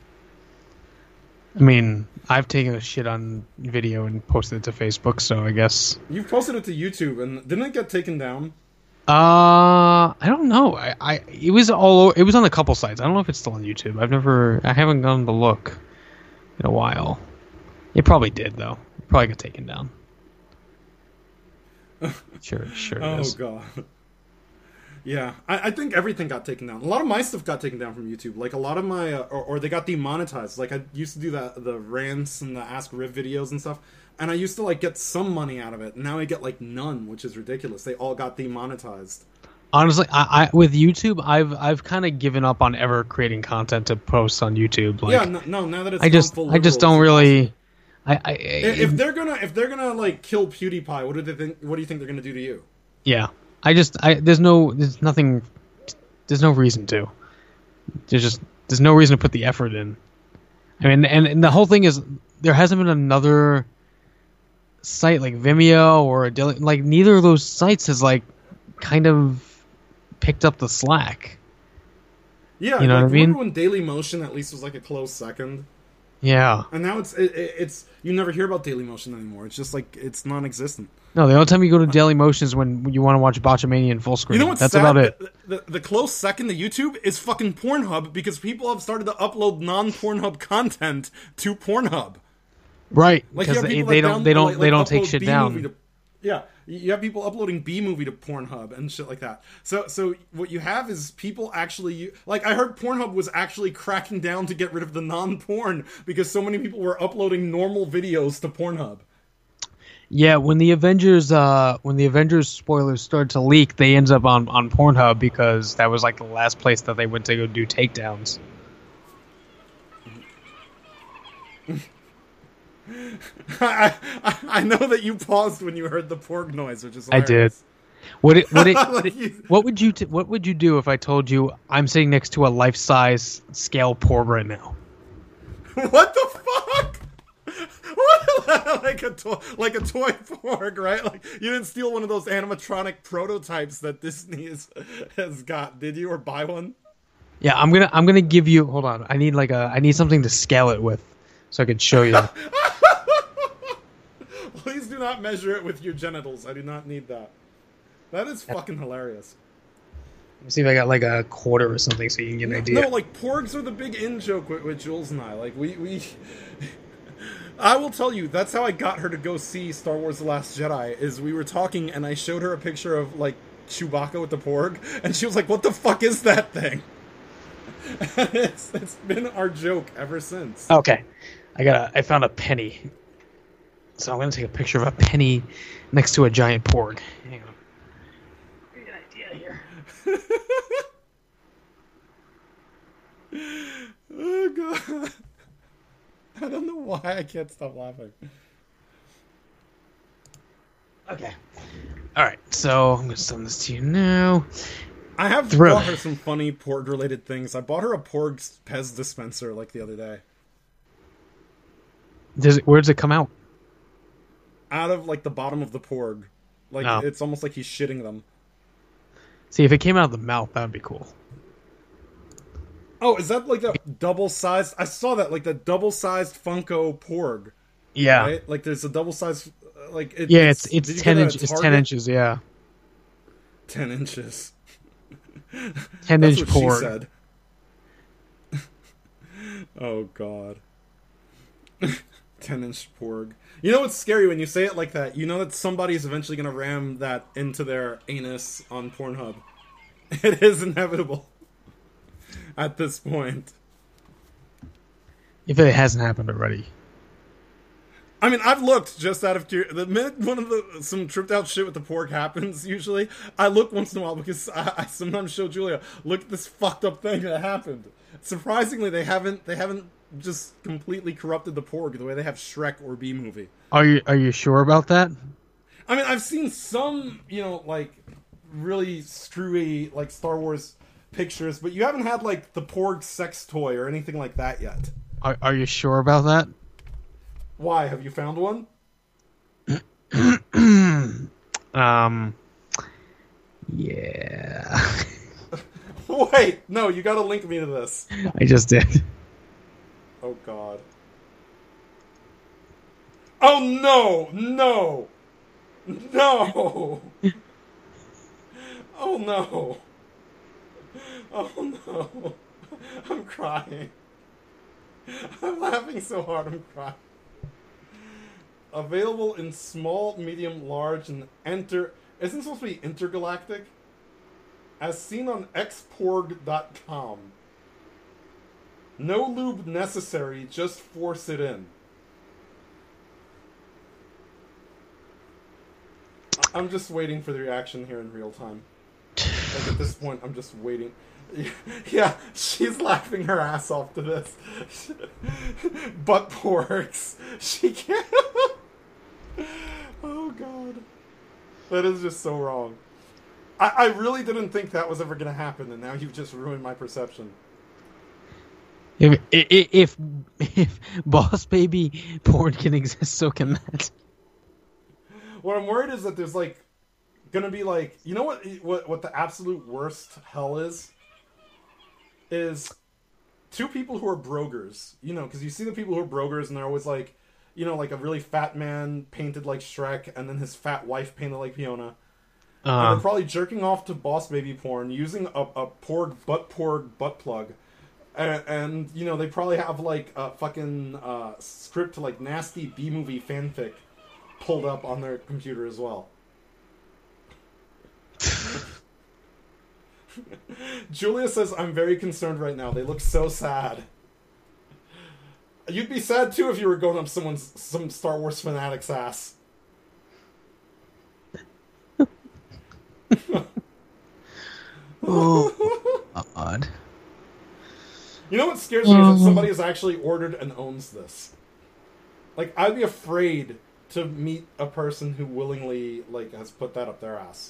I mean, I've taken a shit on video and posted it to Facebook, so I guess. You've posted it to YouTube, and didn't it get taken down? Uh, I don't know. I, I it was all o- it was on a couple sites. I don't know if it's still on YouTube. I've never I haven't gone to look in a while. It probably did though. It probably got taken down. Sure, sure. It Oh is. god. Yeah, I, I think everything got taken down. A lot of my stuff got taken down from YouTube. Like a lot of my, uh, or, or they got demonetized. Like I used to do that, the rants and the Ask Riv videos and stuff, and I used to like get some money out of it. Now I get like none, which is ridiculous. They all got demonetized. Honestly, I, I with YouTube, I've I've kind of given up on ever creating content to post on YouTube. Like, yeah, no, no. Now that it's I just gone full I just liberal, don't it's really. I, I awesome. If they're gonna, if they're gonna like kill PewDiePie, what do they think? What do you think they're gonna do to you? yeah. I just I there's no there's nothing there's no reason to. There's just there's no reason to put the effort in. I mean, and, and the whole thing is there hasn't been another site like Vimeo or a Daily, like neither of those sites has like kind of picked up the slack. Yeah, You know like, what I mean? remember when Dailymotion at least was like a close second? Yeah. And now it's it, it- it's you never hear about Dailymotion anymore. It's just like it's non-existent. No, the only time you go to Daily Motion is when you want to watch Botchamania in full screen. You know what's That's sad? about it. The, the, the close second to YouTube is fucking Pornhub because people have started to upload non-Pornhub content to Pornhub. Right, Like you because have they, people they that don't down- they don't like- they like don't take upload shit B-movie down. to- yeah, you have people uploading B movie to Pornhub and shit like that. So so what you have is people actually like I heard Pornhub was actually cracking down to get rid of the non-porn because so many people were uploading normal videos to Pornhub. Yeah, when the Avengers, uh, when the Avengers spoilers started to leak, they ended up on on Pornhub because that was like the last place that they went to go do takedowns. I, I I know that you paused when you heard the porg noise, which is I did. hilarious. What it, what it, Like what, it, you- what would you t- what would you do if I told you I'm sitting next to a life size scale porg right now? What the fuck? What? like a toy, like a toy porg, right? Like you didn't steal one of those animatronic prototypes that Disney is, has got, did you, or buy one? Yeah, I'm gonna I'm gonna give you. Hold on, I need like a I need something to scale it with, so I could show you. Please do not measure it with your genitals. I do not need that. That is fucking hilarious. Let me see if I got like a quarter or something, so you can get an idea. No, like porgs are the big in joke with, with Jules and I. Like we we. I will tell you, that's how I got her to go see Star Wars: The Last Jedi. Is we were talking and I showed her a picture of like Chewbacca with the porg, and she was like, "What the fuck is that thing?" And it's it's been our joke ever since. Okay, I got a, I found a penny, so I'm gonna take a picture of a penny next to a giant porg. Hang on. Get an idea here. Oh god. I don't know why I can't stop laughing. Okay. All right, so I'm gonna send this to you now. I have Thrill. bought her some funny porg related things. I bought her a porg Pez dispenser like the other day. Does it, where does it come out? Out of like the bottom of the porg. Like Oh. it's almost like he's shitting them. See, if it came out of the mouth, that would be cool. Oh, is that like a double sized? I saw that, like the double sized Funko Porg. Yeah, Right? Like there's a double sized, like it, yeah, it's did it's you ten get it inch, at it's ten Target? inches, yeah, Ten inches. ten That's inch what she porg. said. Oh god. Ten inch Porg. You know what's scary when you say it like that? You know that somebody's eventually gonna ram that into their anus on Pornhub. It is inevitable. At this point. If it hasn't happened already. I mean, I've looked just out of curiosity. The minute one of the some tripped out shit with the pork happens, usually I look once in a while because I, I sometimes show Julia, look at this fucked up thing that happened. Surprisingly, they haven't they haven't just completely corrupted the porg the way they have Shrek or B Movie. Are you are you sure about that? I mean, I've seen some, you know, like really screwy like Star Wars pictures, but you haven't had like the porg sex toy or anything like that yet. Are are you sure about that? Why? Have you found one? Um. Yeah. Wait, no, you gotta link me to this. I just did. Oh god. Oh no! No! No! Oh no! Oh no! I'm crying. I'm laughing so hard I'm crying. Available in small, medium, large, and enter... Isn't it supposed to be intergalactic? As seen on x porg dot com. No lube necessary, just force it in. I- I'm just waiting for the reaction here in real time. Like at this point, I'm just waiting. Yeah, she's laughing her ass off to this. Butt porks. She can't. Oh god. That is just so wrong. I, I really didn't think that was ever going to happen, and now you've just ruined my perception. If if if, if Boss Baby porn can exist, so can that. What I'm worried is that there's like gonna be like, you know what what what the absolute worst hell is is two people who are brogers, you know, because you see the people who are brogers and they're always like, you know, like a really fat man painted like Shrek and then his fat wife painted like Fiona. And Uh, they're probably jerking off to Boss Baby porn using a, a porg butt porg butt plug. And, and, you know, they probably have, like, a fucking uh, script to, like, nasty B-movie fanfic pulled up on their computer as well. Julia says, I'm very concerned right now. They look so sad. You'd be sad, too, if you were going up someone's some Star Wars fanatic's ass. Oh, God. You know what scares me is that somebody has actually ordered and owns this. Like, I'd be afraid to meet a person who willingly, like, has put that up their ass.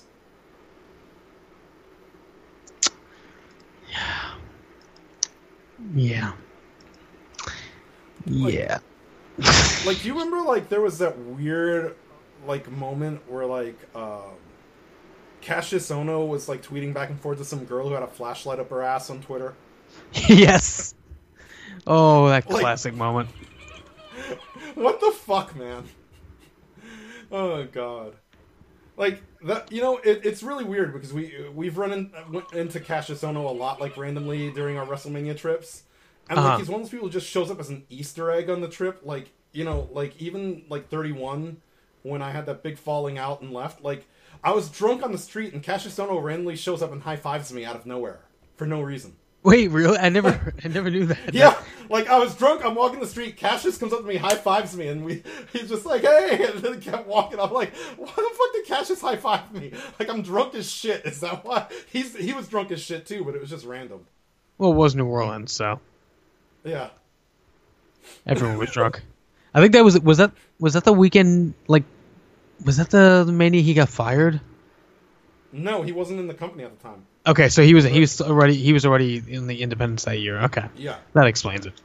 Yeah. Yeah. Like, yeah. Like, do you remember, like, there was that weird, like, moment where, like, um, Cassius Ono was, like, tweeting back and forth to some girl who had a flashlight up her ass on Twitter? Yes. Oh, that Like- classic moment. What the fuck, man? Oh, God. Like, that, you know, it, it's really weird because we, we've run in, went into Cassius Ono a lot, like, randomly during our WrestleMania trips. And, Uh-huh. like, he's one of those people who just shows up as an Easter egg on the trip. Like, you know, like, even, like, thirty-one, when I had that big falling out and left, like, I was drunk on the street and Cassius Ono randomly shows up and high-fives me out of nowhere. For no reason. Wait, really? I never, I never knew that. Yeah, like, I was drunk, I'm walking the street, Cassius comes up to me, high-fives me, and we he's just like, hey, and then kept walking. I'm like, why the fuck did Cassius high-five me? Like, I'm drunk as shit. Is that why? He's He was drunk as shit, too, but it was just random. Well, it was New Orleans, so Yeah. everyone was drunk. I think that was was that was that the weekend. Like, was that the, the mania he got fired? No, he wasn't in the company at the time. Okay, so he was he was already he was already in the Independence that year. Okay, Yeah. that explains it.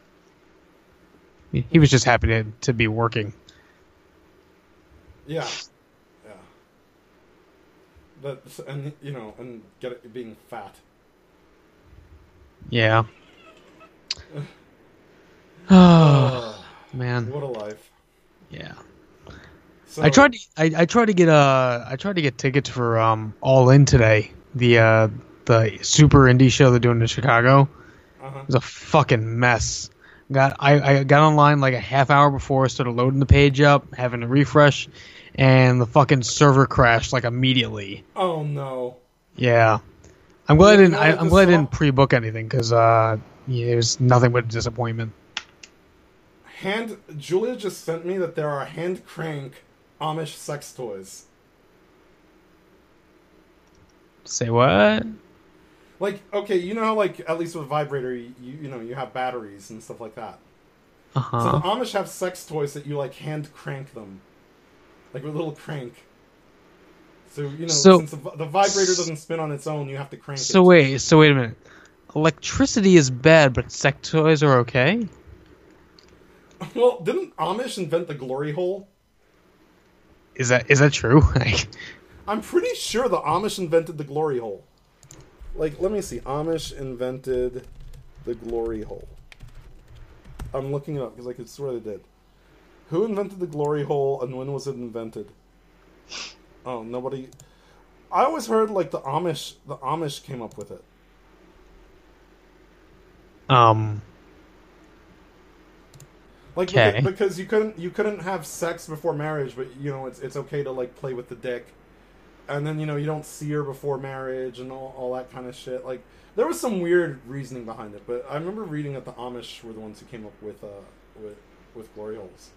He, he was just happy to to be working. Yeah. Yeah. But, and, you know, and get it being fat. Yeah. Oh man. What a life. Yeah. So, I tried. To, I, I tried to get uh I tried to get tickets for um All In today. The uh the super indie show they're doing in Chicago. Uh-huh. It was a fucking mess. Got I, I got online like a half hour before, started loading the page up, having to refresh, and the fucking server crashed like immediately. Oh, no. Yeah. I'm glad I didn't. You know I, what I'm this glad I saw? didn't pre-book anything because uh, yeah, it was nothing but disappointment. Hand Julia just sent me that there are hand crank Amish sex toys. Say what? Like, okay, you know how, like, at least with vibrator, you you know you have batteries and stuff like that. Uh So the huh. Amish have sex toys that you like hand crank them, like with a little crank. So you know, So- since the, vi- the vibrator doesn't spin on its own, you have to crank So it. wait. So wait a minute. Electricity is bad, but sex toys are okay. Well, didn't Amish invent the glory hole? Is that is that true? Like, I'm pretty sure the Amish invented the glory hole. Like, let me see. Amish invented the glory hole. I'm looking it up because I could swear they did. Who invented the glory hole and when was it invented? Oh, nobody. I always heard like the Amish. The Amish came up with it. um. Like Okay. beca- because you couldn't you couldn't have sex before marriage, but you know it's it's okay to like play with the dick, and then you know you don't see her before marriage and all, all that kind of shit. Like there was some weird reasoning behind it, but I remember reading that the Amish were the ones who came up with uh with with glory holes.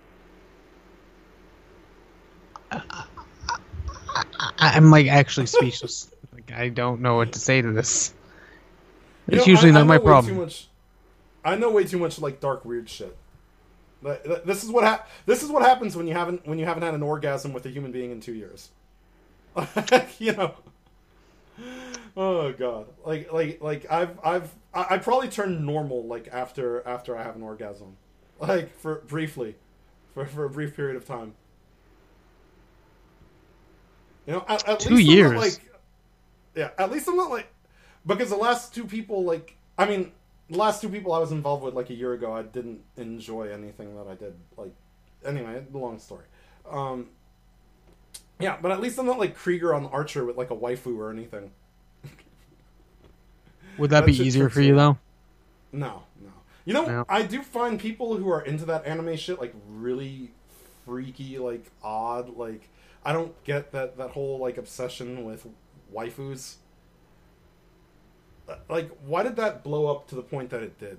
I, I'm like actually speechless. Like I don't know what to say to this. You It's know, usually I- I not my know way problem. Too much, I know way too much like dark weird shit. Like, th- This is what ha- this is what happens when you haven't when you haven't had an orgasm with a human being in two years. You know. Oh god. Like like like I've I've I I probably turn normal like after after I have an orgasm. Like for briefly. For for a brief period of time. You know, at, at Two least I'm years. not, like yeah, at least I'm not like because the last two people like I mean the last two people I was involved with like a year ago I didn't enjoy anything that I did like anyway, long story. Um Yeah, but at least I'm not like Krieger on Archer with like a waifu or anything. Would that That be shit easier trips for me you out. though? No, no. You know, No. I do find people who are into that anime shit like really freaky, like odd. Like I don't get that that whole like obsession with waifus. Like, why did that blow up to the point that it did?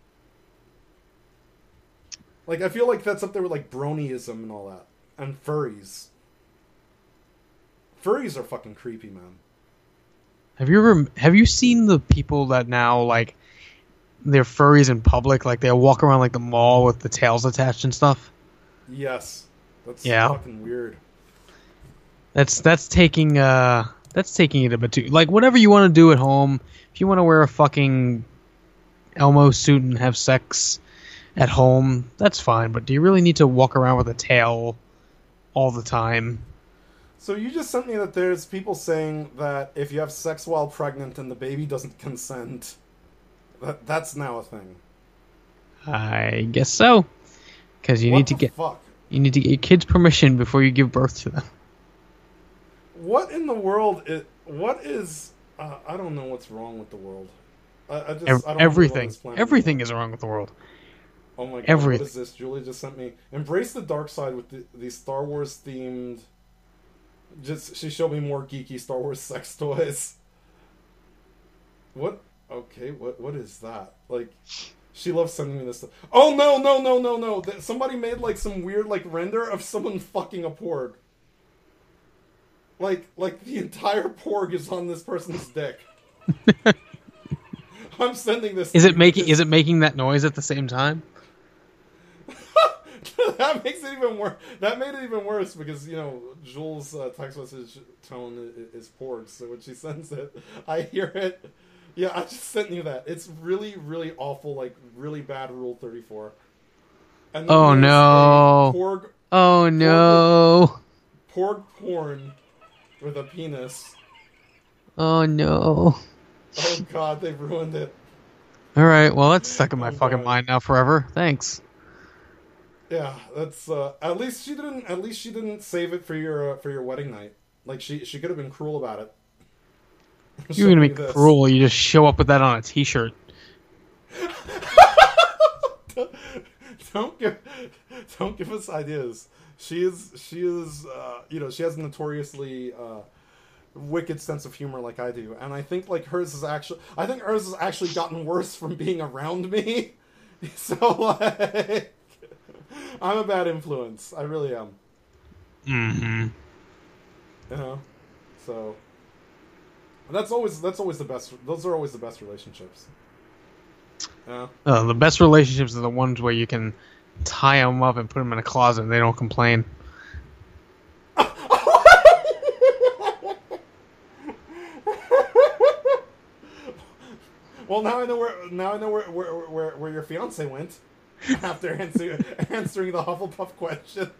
Like, I feel like that's up there with like bronyism and all that, and furries. Furries are fucking creepy, man. Have you ever have you seen the people that now like they're furries in public, like they walk around like the mall with the tails attached and stuff? Yes. That's Yeah. fucking weird. That's that's taking uh that's taking it a bit too. Like whatever you want to do at home, if you want to wear a fucking Elmo suit and have sex at home, that's fine. But do you really need to walk around with a tail all the time? So you just sent me that there's people saying that if you have sex while pregnant and the baby doesn't consent, that that's now a thing. I guess so, because you What need to the get fuck? you need to get your kids' permission before you give birth to them. What in the world is... What is... Uh, I don't know what's wrong with the world. I, I just... Ev- I don't everything, planet everything anymore. is wrong with the world. Oh my god, everything. What is this? Julie just sent me... Embrace the dark side with the, the Star Wars themed... Just She showed me more geeky Star Wars sex toys. What? Okay, what what is that? Like... She loves sending me this stuff. Oh no, no, no, no, no! Th- Somebody made like some weird like render of someone fucking a porg. Like, like the entire porg is on this person's dick. I'm sending this. Is to it you making because- is it making that noise at the same time? That makes it even worse. That made it even worse because you know Jules' uh, text message tone is, is porg, so when she sends it, I hear it. Yeah, I just sent you that. It's really, really awful, like really bad Rule thirty-four. And then Oh, there's no. a Porg, Oh no! porg porn with a penis. Oh no! Oh god, they've ruined it. All right, well that's stuck in my I'm fucking done. mind now forever. Thanks. Yeah, that's uh, at least she didn't. At least she didn't save it for your uh, for your wedding night. Like she she could have been cruel about it. You're Show gonna me be this. cruel. You just show up with that on a T-shirt. Don't give don't give us ideas. She is she is uh, you know she has a notoriously uh, wicked sense of humor like I do, and I think like hers is actually I think hers has actually gotten worse from being around me. So like I'm a bad influence. I really am. Mm-hmm. You know, so that's always that's always the best. Those are always the best relationships. Yeah. Uh, the best relationships are the ones where you can tie them up and put them in a closet and they don't complain. Well, now I know where now I know where where where, where your fiance went after answering answering the Hufflepuff question.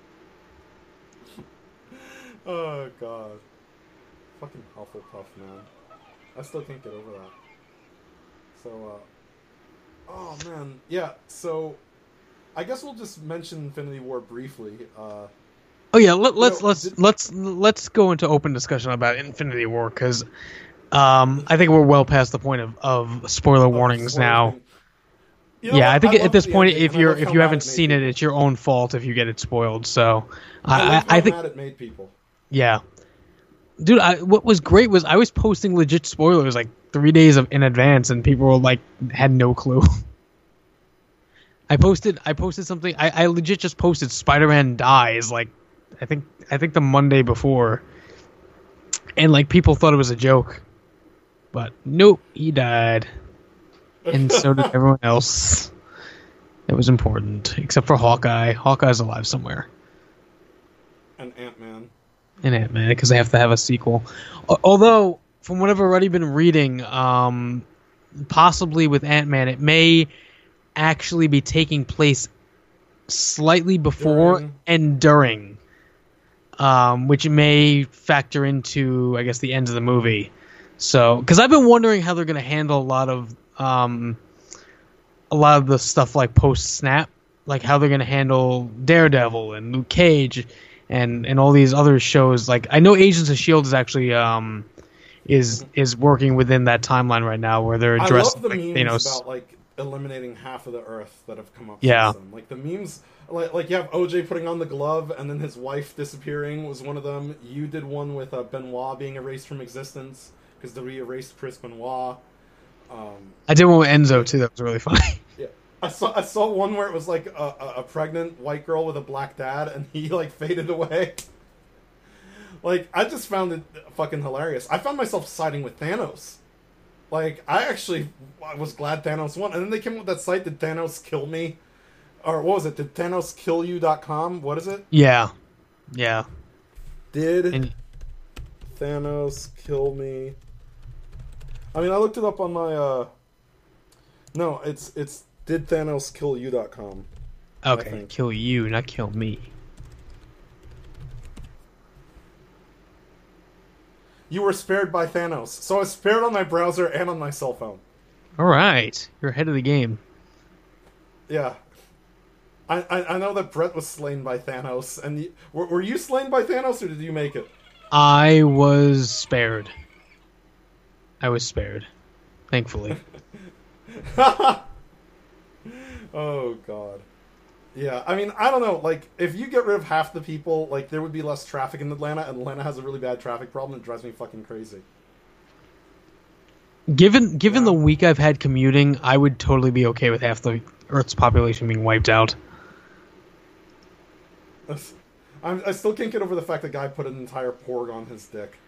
Oh god, fucking Hufflepuff, man! I still can't get over that. So, uh, oh man, yeah. So, I guess we'll just mention Infinity War briefly. Uh, Oh yeah, let, let's know, let's did- let's let's go into open discussion about Infinity War because um, I think we're well past the point of, of spoiler warnings spoiler now. thing. You know Yeah, what? I think love at this the point, ending, if and I you're love if how you mad haven't it made seen it, people. it's your own fault if you get it spoiled. So I, I, love I, how I think mad it made people. yeah, dude. I, what was great was I was posting legit spoilers like three days of, in advance, and people were like had no clue. I posted I posted something. I, I legit just posted Spider-Man dies like I think I think the Monday before, and like people thought it was a joke, but nope, he died, and so did everyone else. It was important, except for Hawkeye. Hawkeye's alive somewhere. And Ant-Man. And Ant-Man, because they have to have a sequel. Al- Although, from what I've already been reading, um, possibly with Ant-Man, it may actually be taking place slightly before During. and during, um, which may factor into, I guess, the end of the movie. So, because I've been wondering how they're going to handle a lot of, um, a lot of the stuff like post-snap, like how they're going to handle Daredevil and Luke Cage and and all these other shows. Like I know Agents of S H I E L D is actually um is is working within that timeline right now where they're I addressing love the like, memes Thanos. about like eliminating half of the Earth that have come up. Yeah. Since then. Like the memes, like like you have O J putting on the glove and then his wife disappearing was one of them. You did one with uh, Benoit being erased from existence because they erased Chris Benoit. Um, I did one with Enzo too. That was really funny. yeah, I saw I saw one where it was like a, a, a pregnant white girl with a black dad and he like faded away. Like, I just found it fucking hilarious. I found myself siding with Thanos. Like, I actually I was glad Thanos won. And then they came up with that site, Did Thanos Kill Me? Or what was it? Did Thanos Kill You dot com? What is it? Yeah. Yeah. Did And, Thanos Kill Me? I mean, I looked it up on my, uh... No, it's it's Did Thanos Kill You dot com. okay, kill you, not kill me. You were spared by Thanos. So I was spared on my browser and on my cell phone. All right. You're ahead of the game. Yeah. I, I, I know that Brett was slain by Thanos. And the, were, were you slain by Thanos, or did you make it? I was spared. I was spared. Thankfully. Oh, God. Yeah, I mean, I don't know. Like, if you get rid of half the people, like, there would be less traffic in Atlanta, and Atlanta has a really bad traffic problem. It drives me fucking crazy. Given given Yeah. the week I've had commuting, I would totally be okay with half the Earth's population being wiped out. I'm, I still can't get over the fact that guy put an entire porg on his dick.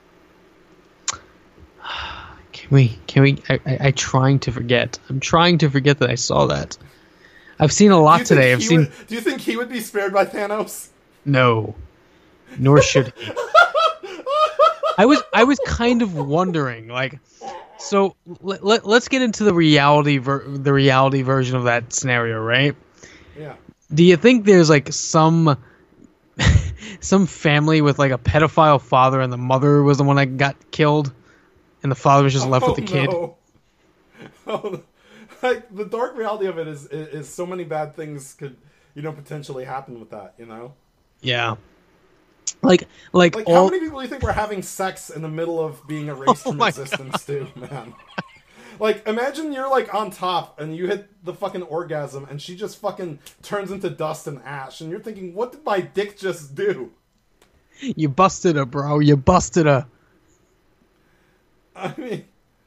Can we? Can we? I, I, I trying to forget. I'm trying to forget that I saw that. I've seen a Do lot you today. think I've he seen would- do you think he would be spared by Thanos? no, nor should he. I was I was kind of wondering, like, so let, let, let's get into the reality ver- the reality version of that scenario, right? Yeah. Do you think there's like some some family with like a pedophile father and the mother was the one that got killed, and the father was just left Oh, with the kid? no. Oh, no. Like, the dark reality of it is, is is so many bad things could, you know, potentially happen with that, you know? Yeah. Like, like, Like, all... how many people do you think were having sex in the middle of being erased Oh from my existence, too, man? Like, imagine you're, like, on top, and you hit the fucking orgasm, and she just fucking turns into dust and ash, and you're thinking, what did my dick just do? You busted her, bro. You busted her. I mean...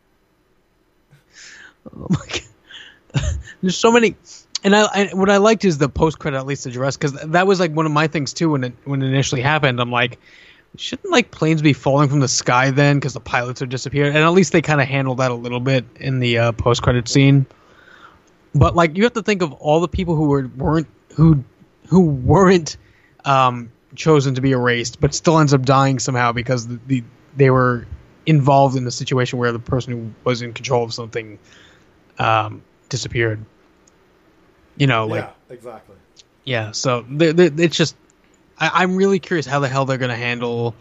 Oh my god. There's so many, and I, I what I liked is the post credit at least address, because that was like one of my things too when it when it initially happened. I'm like, shouldn't like planes be falling from the sky then, because the pilots have disappeared? And at least they kind of handled that a little bit in the uh, post credit scene. But like, you have to think of all the people who were weren't who who weren't um, chosen to be erased, but still ends up dying somehow because the, the they were involved in the situation where the person who was in control of something um, disappeared. You know, like, yeah, exactly. Yeah, so they're, they're, it's just, I, I'm really curious how the hell they're going to handle,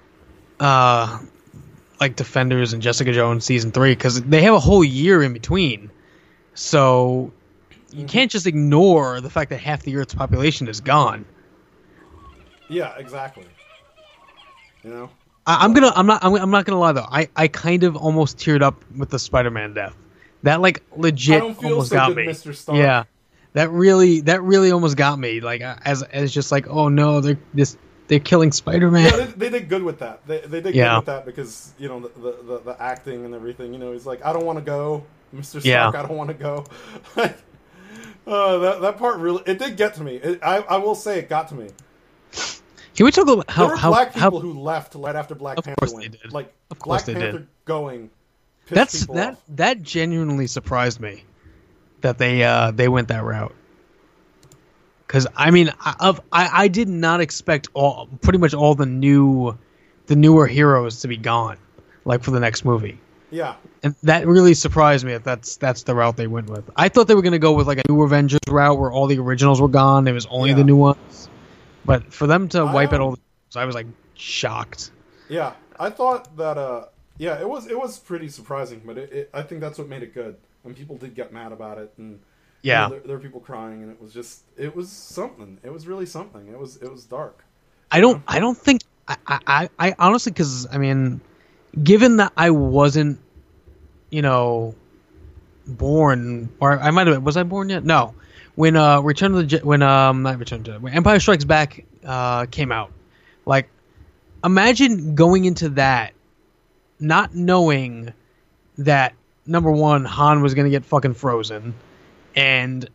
uh, like, Defenders and Jessica Jones season three, because they have a whole year in between. So you Mm-hmm. can't just ignore the fact that half the Earth's population is gone. Yeah, exactly. You know? I, I'm gonna, I'm not, I'm, I'm not gonna lie though. I, I kind of almost teared up with the Spider-Man death. That like legit I don't feel almost so got good, me. Mister Stark. Yeah, that really, that really almost got me. Like as, as just like, oh no, they're this, they're killing Spider-Man. Yeah, they, they did good with that. They they did Yeah. good with that because, you know, the, the, the, the acting and everything. You know, he's like, I don't want to go, Mister Yeah. Stark. I don't want to go. Like, uh, that that part really, it did get to me. It, I I will say it got to me. Can we talk about how There were how, black how people who left right after Black Of Panther course went. they did. Like, Of course Black they Panther did. going pissed that's people that off. that genuinely surprised me that they uh they went that route. Because I mean, I, of I I did not expect all pretty much all the new the newer heroes to be gone, like for the next movie. Yeah. And that really surprised me if that's that's the route they went with. I thought they were going to go with like a new Avengers route where all the originals were gone. It was only Yeah. the new ones. But for them to I, wipe out um, all the I was like shocked. Yeah, I thought that. Uh, yeah, it was it was pretty surprising, but it, it, I think that's what made it good. And people did get mad about it, and Yeah. you know, there, there were people crying, and it was just it was something. It was really something. It was it was dark. I don't I don't think I I, I honestly, because I mean, given that I wasn't, you know, born, or I might have was I born yet? No. When uh Return of the Je- when um not Return of the Jedi, when Empire Strikes Back uh came out, like imagine going into that not knowing that number one, Han was gonna get fucking frozen, and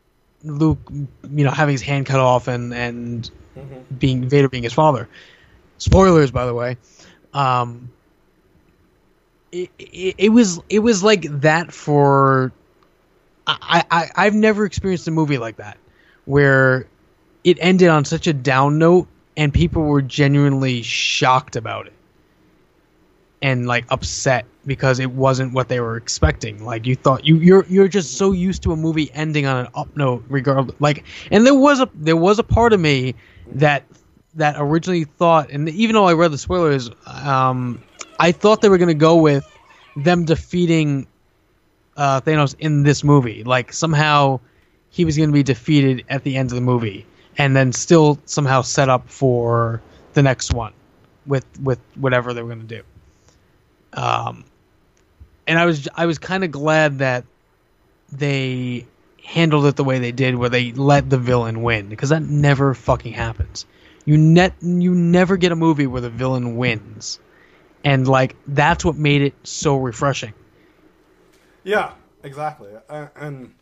Luke, you know, having his hand cut off, and and Mm-hmm. being Vader being his father. spoilers, by the way. Um, it, it, it was it was like that for. I, I I've never experienced a movie like that where it ended on such a down note and people were genuinely shocked about it and like upset because it wasn't what they were expecting. Like you thought you you're you're just so used to a movie ending on an up note, regardless. Like, and there was a there was a part of me that that originally thought, and even though I read the spoilers, um, I thought they were going to go with them defeating uh, Thanos in this movie. Like somehow he was going to be defeated at the end of the movie, and then still somehow set up for the next one with with whatever they were going to do. Um, and I was I was kind of glad that they handled it the way they did, where they let the villain win, because that never fucking happens. You net you never get a movie where the villain wins, and like that's what made it so refreshing. Yeah, exactly. Uh, and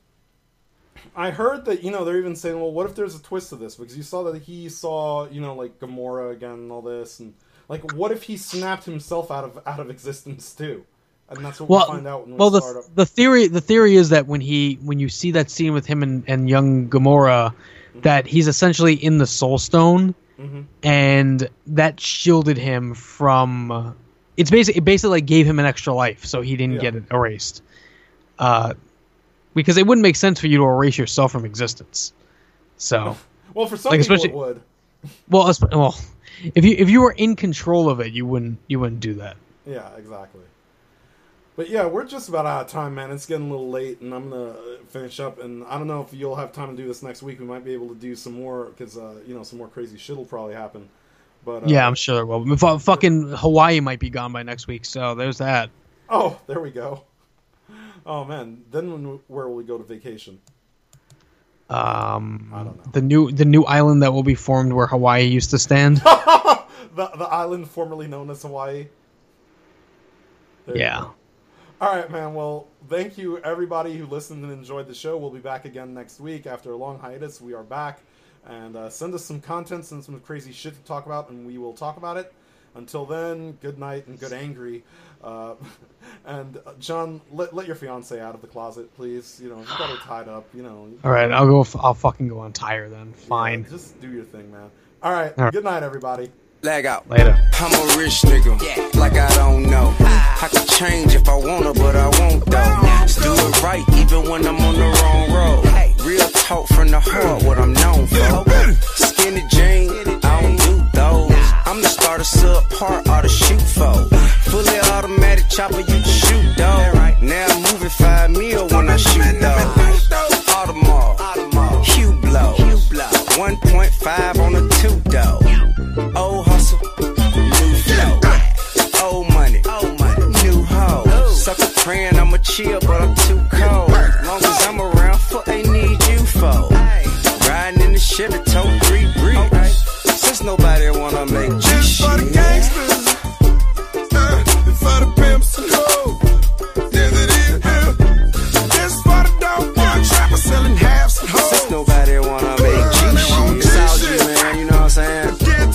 I heard that, you know, they're even saying, well, what if there's a twist to this? Because you saw that he saw, you know, like Gamora again and all this, and like, what if he snapped himself out of out of existence too? And that's what well, we'll find out when we well, start the, up. the theory the theory is that when he when you see that scene with him and, and young Gamora, mm-hmm. that he's essentially in the Soul Stone, mm-hmm. and that shielded him from. Uh, it's basically it basically like gave him an extra life, so he didn't yeah. get it erased. Uh, because it wouldn't make sense for you to erase yourself from existence. So, well, for some like, people especially, it would. Well, well, if you if you were in control of it, you wouldn't you wouldn't do that. Yeah, exactly. But yeah, we're just about out of time, man. It's getting a little late, and I'm gonna finish up. And I don't know if you'll have time to do this next week. We might be able to do some more because uh, you know, some more crazy shit will probably happen. But uh, yeah, I'm sure there will. F- fucking Hawaii might be gone by next week, so there's that. Oh, there we go. Oh man, then when, where will we go to vacation? Um, I don't know. The new the new island that will be formed where Hawaii used to stand. the the island formerly known as Hawaii. There yeah. All right, man. Well, thank you everybody who listened and enjoyed the show. We'll be back again next week after a long hiatus. We are back, and uh, send us some content, send some crazy shit to talk about, and we will talk about it. Until then, good night and good angry. Uh, and uh, John, let let your fiance out of the closet, please. You know, you got her tied up. You know. All right, I'll go. I'll fucking go untie her then. Fine. Yeah, just do your thing, man. All right. All right. Good night, everybody. Lag out. Later. I'm a rich nigga, yeah. Like I don't know. I can change if I wanna, but I won't though. Just do it right, even when I'm on the wrong road. Real talk from the heart, what I'm known for. Skinny jean, I don't do those. I'm the starter, sub part, or the shoot for. Fully automatic chopper, you can shoot, dog. Now I'm moving five mil when I shoot, dog. Audemars, Hugh Blow, one point five on a two, dog. Old hustle, new flow. Old money, new hoe. Sucker praying I'ma chill, but I'm too cold. Long as I'm around, fuck they need you for. Riding in the Chevy, tote three bricks. Since nobody wanna make G shit. For the gangsters, uh, for the pimps and hoes. Yes it is, uh, this for the dope boy trapper selling halves and hoes. Since nobody wanna make G shit. It's all you, man, you know what I'm saying?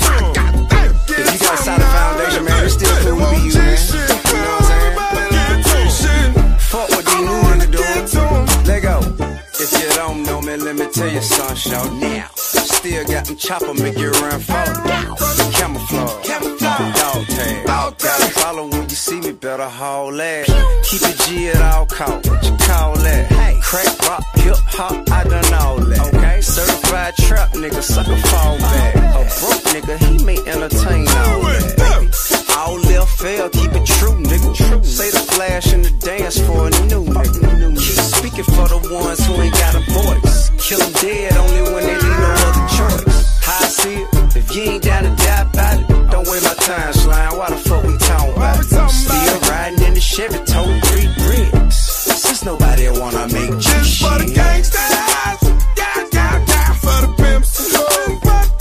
If you got a solid foundation, man, it's still cool to be you, man. You know what I'm saying? Fuck what these new niggas doing. Let go. If you don't know me, let me tell you something, show now. Still got them chopper, make you run forward. Camouflage, dog tag. Gotta follow when you see me, better haul ass. Keep it G at all costs. What you call that? Crack, rock, hip hop, I done all that. Okay, certified trap nigga, sucker fall back. A broke nigga, he may entertain all that. All left fail, keep it true, nigga. Say the flash and the dance for a new nigga. Keep speaking for the ones who ain't got a voice. Kill them dead only when they leave no other choice. How I see it, if you ain't down to die about it, don't waste my time, slime. Why the fuck we talking about it? Still riding in the Chevy, tote three bricks. Since nobody wanna make G shit. For the gangsters, yeah, yeah, yeah. For the pimps and hoes,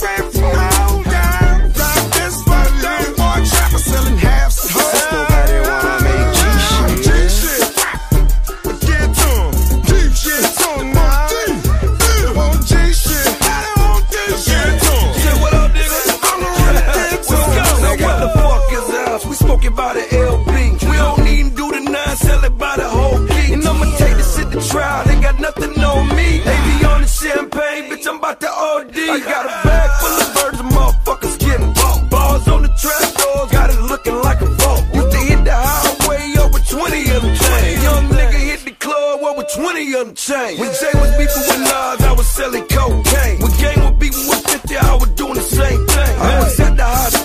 this for the dope boy trapper selling halves and hoes. Since nobody wanna make G shit. G shit, get to 'em. G shit, to 'em, more G. They want G shit, I don't want G shit. Get to 'em. Say what up, nigga? I'm the real get to 'em. the whole key. And I'ma take this shit to trial, they got nothing on me. A B on the champagne, bitch, I'm about to O D. I got a bag full of birds and motherfuckers getting bought. Balls on the trap door, got it looking like a vault. Used to hit the highway over twenty of them chains. Young nigga hit the club over twenty of them chains. When Jay was beefing with Nas, I was selling cocaine. When Gang was beefing with fifty, I was doing the same thing. I was at the hospital.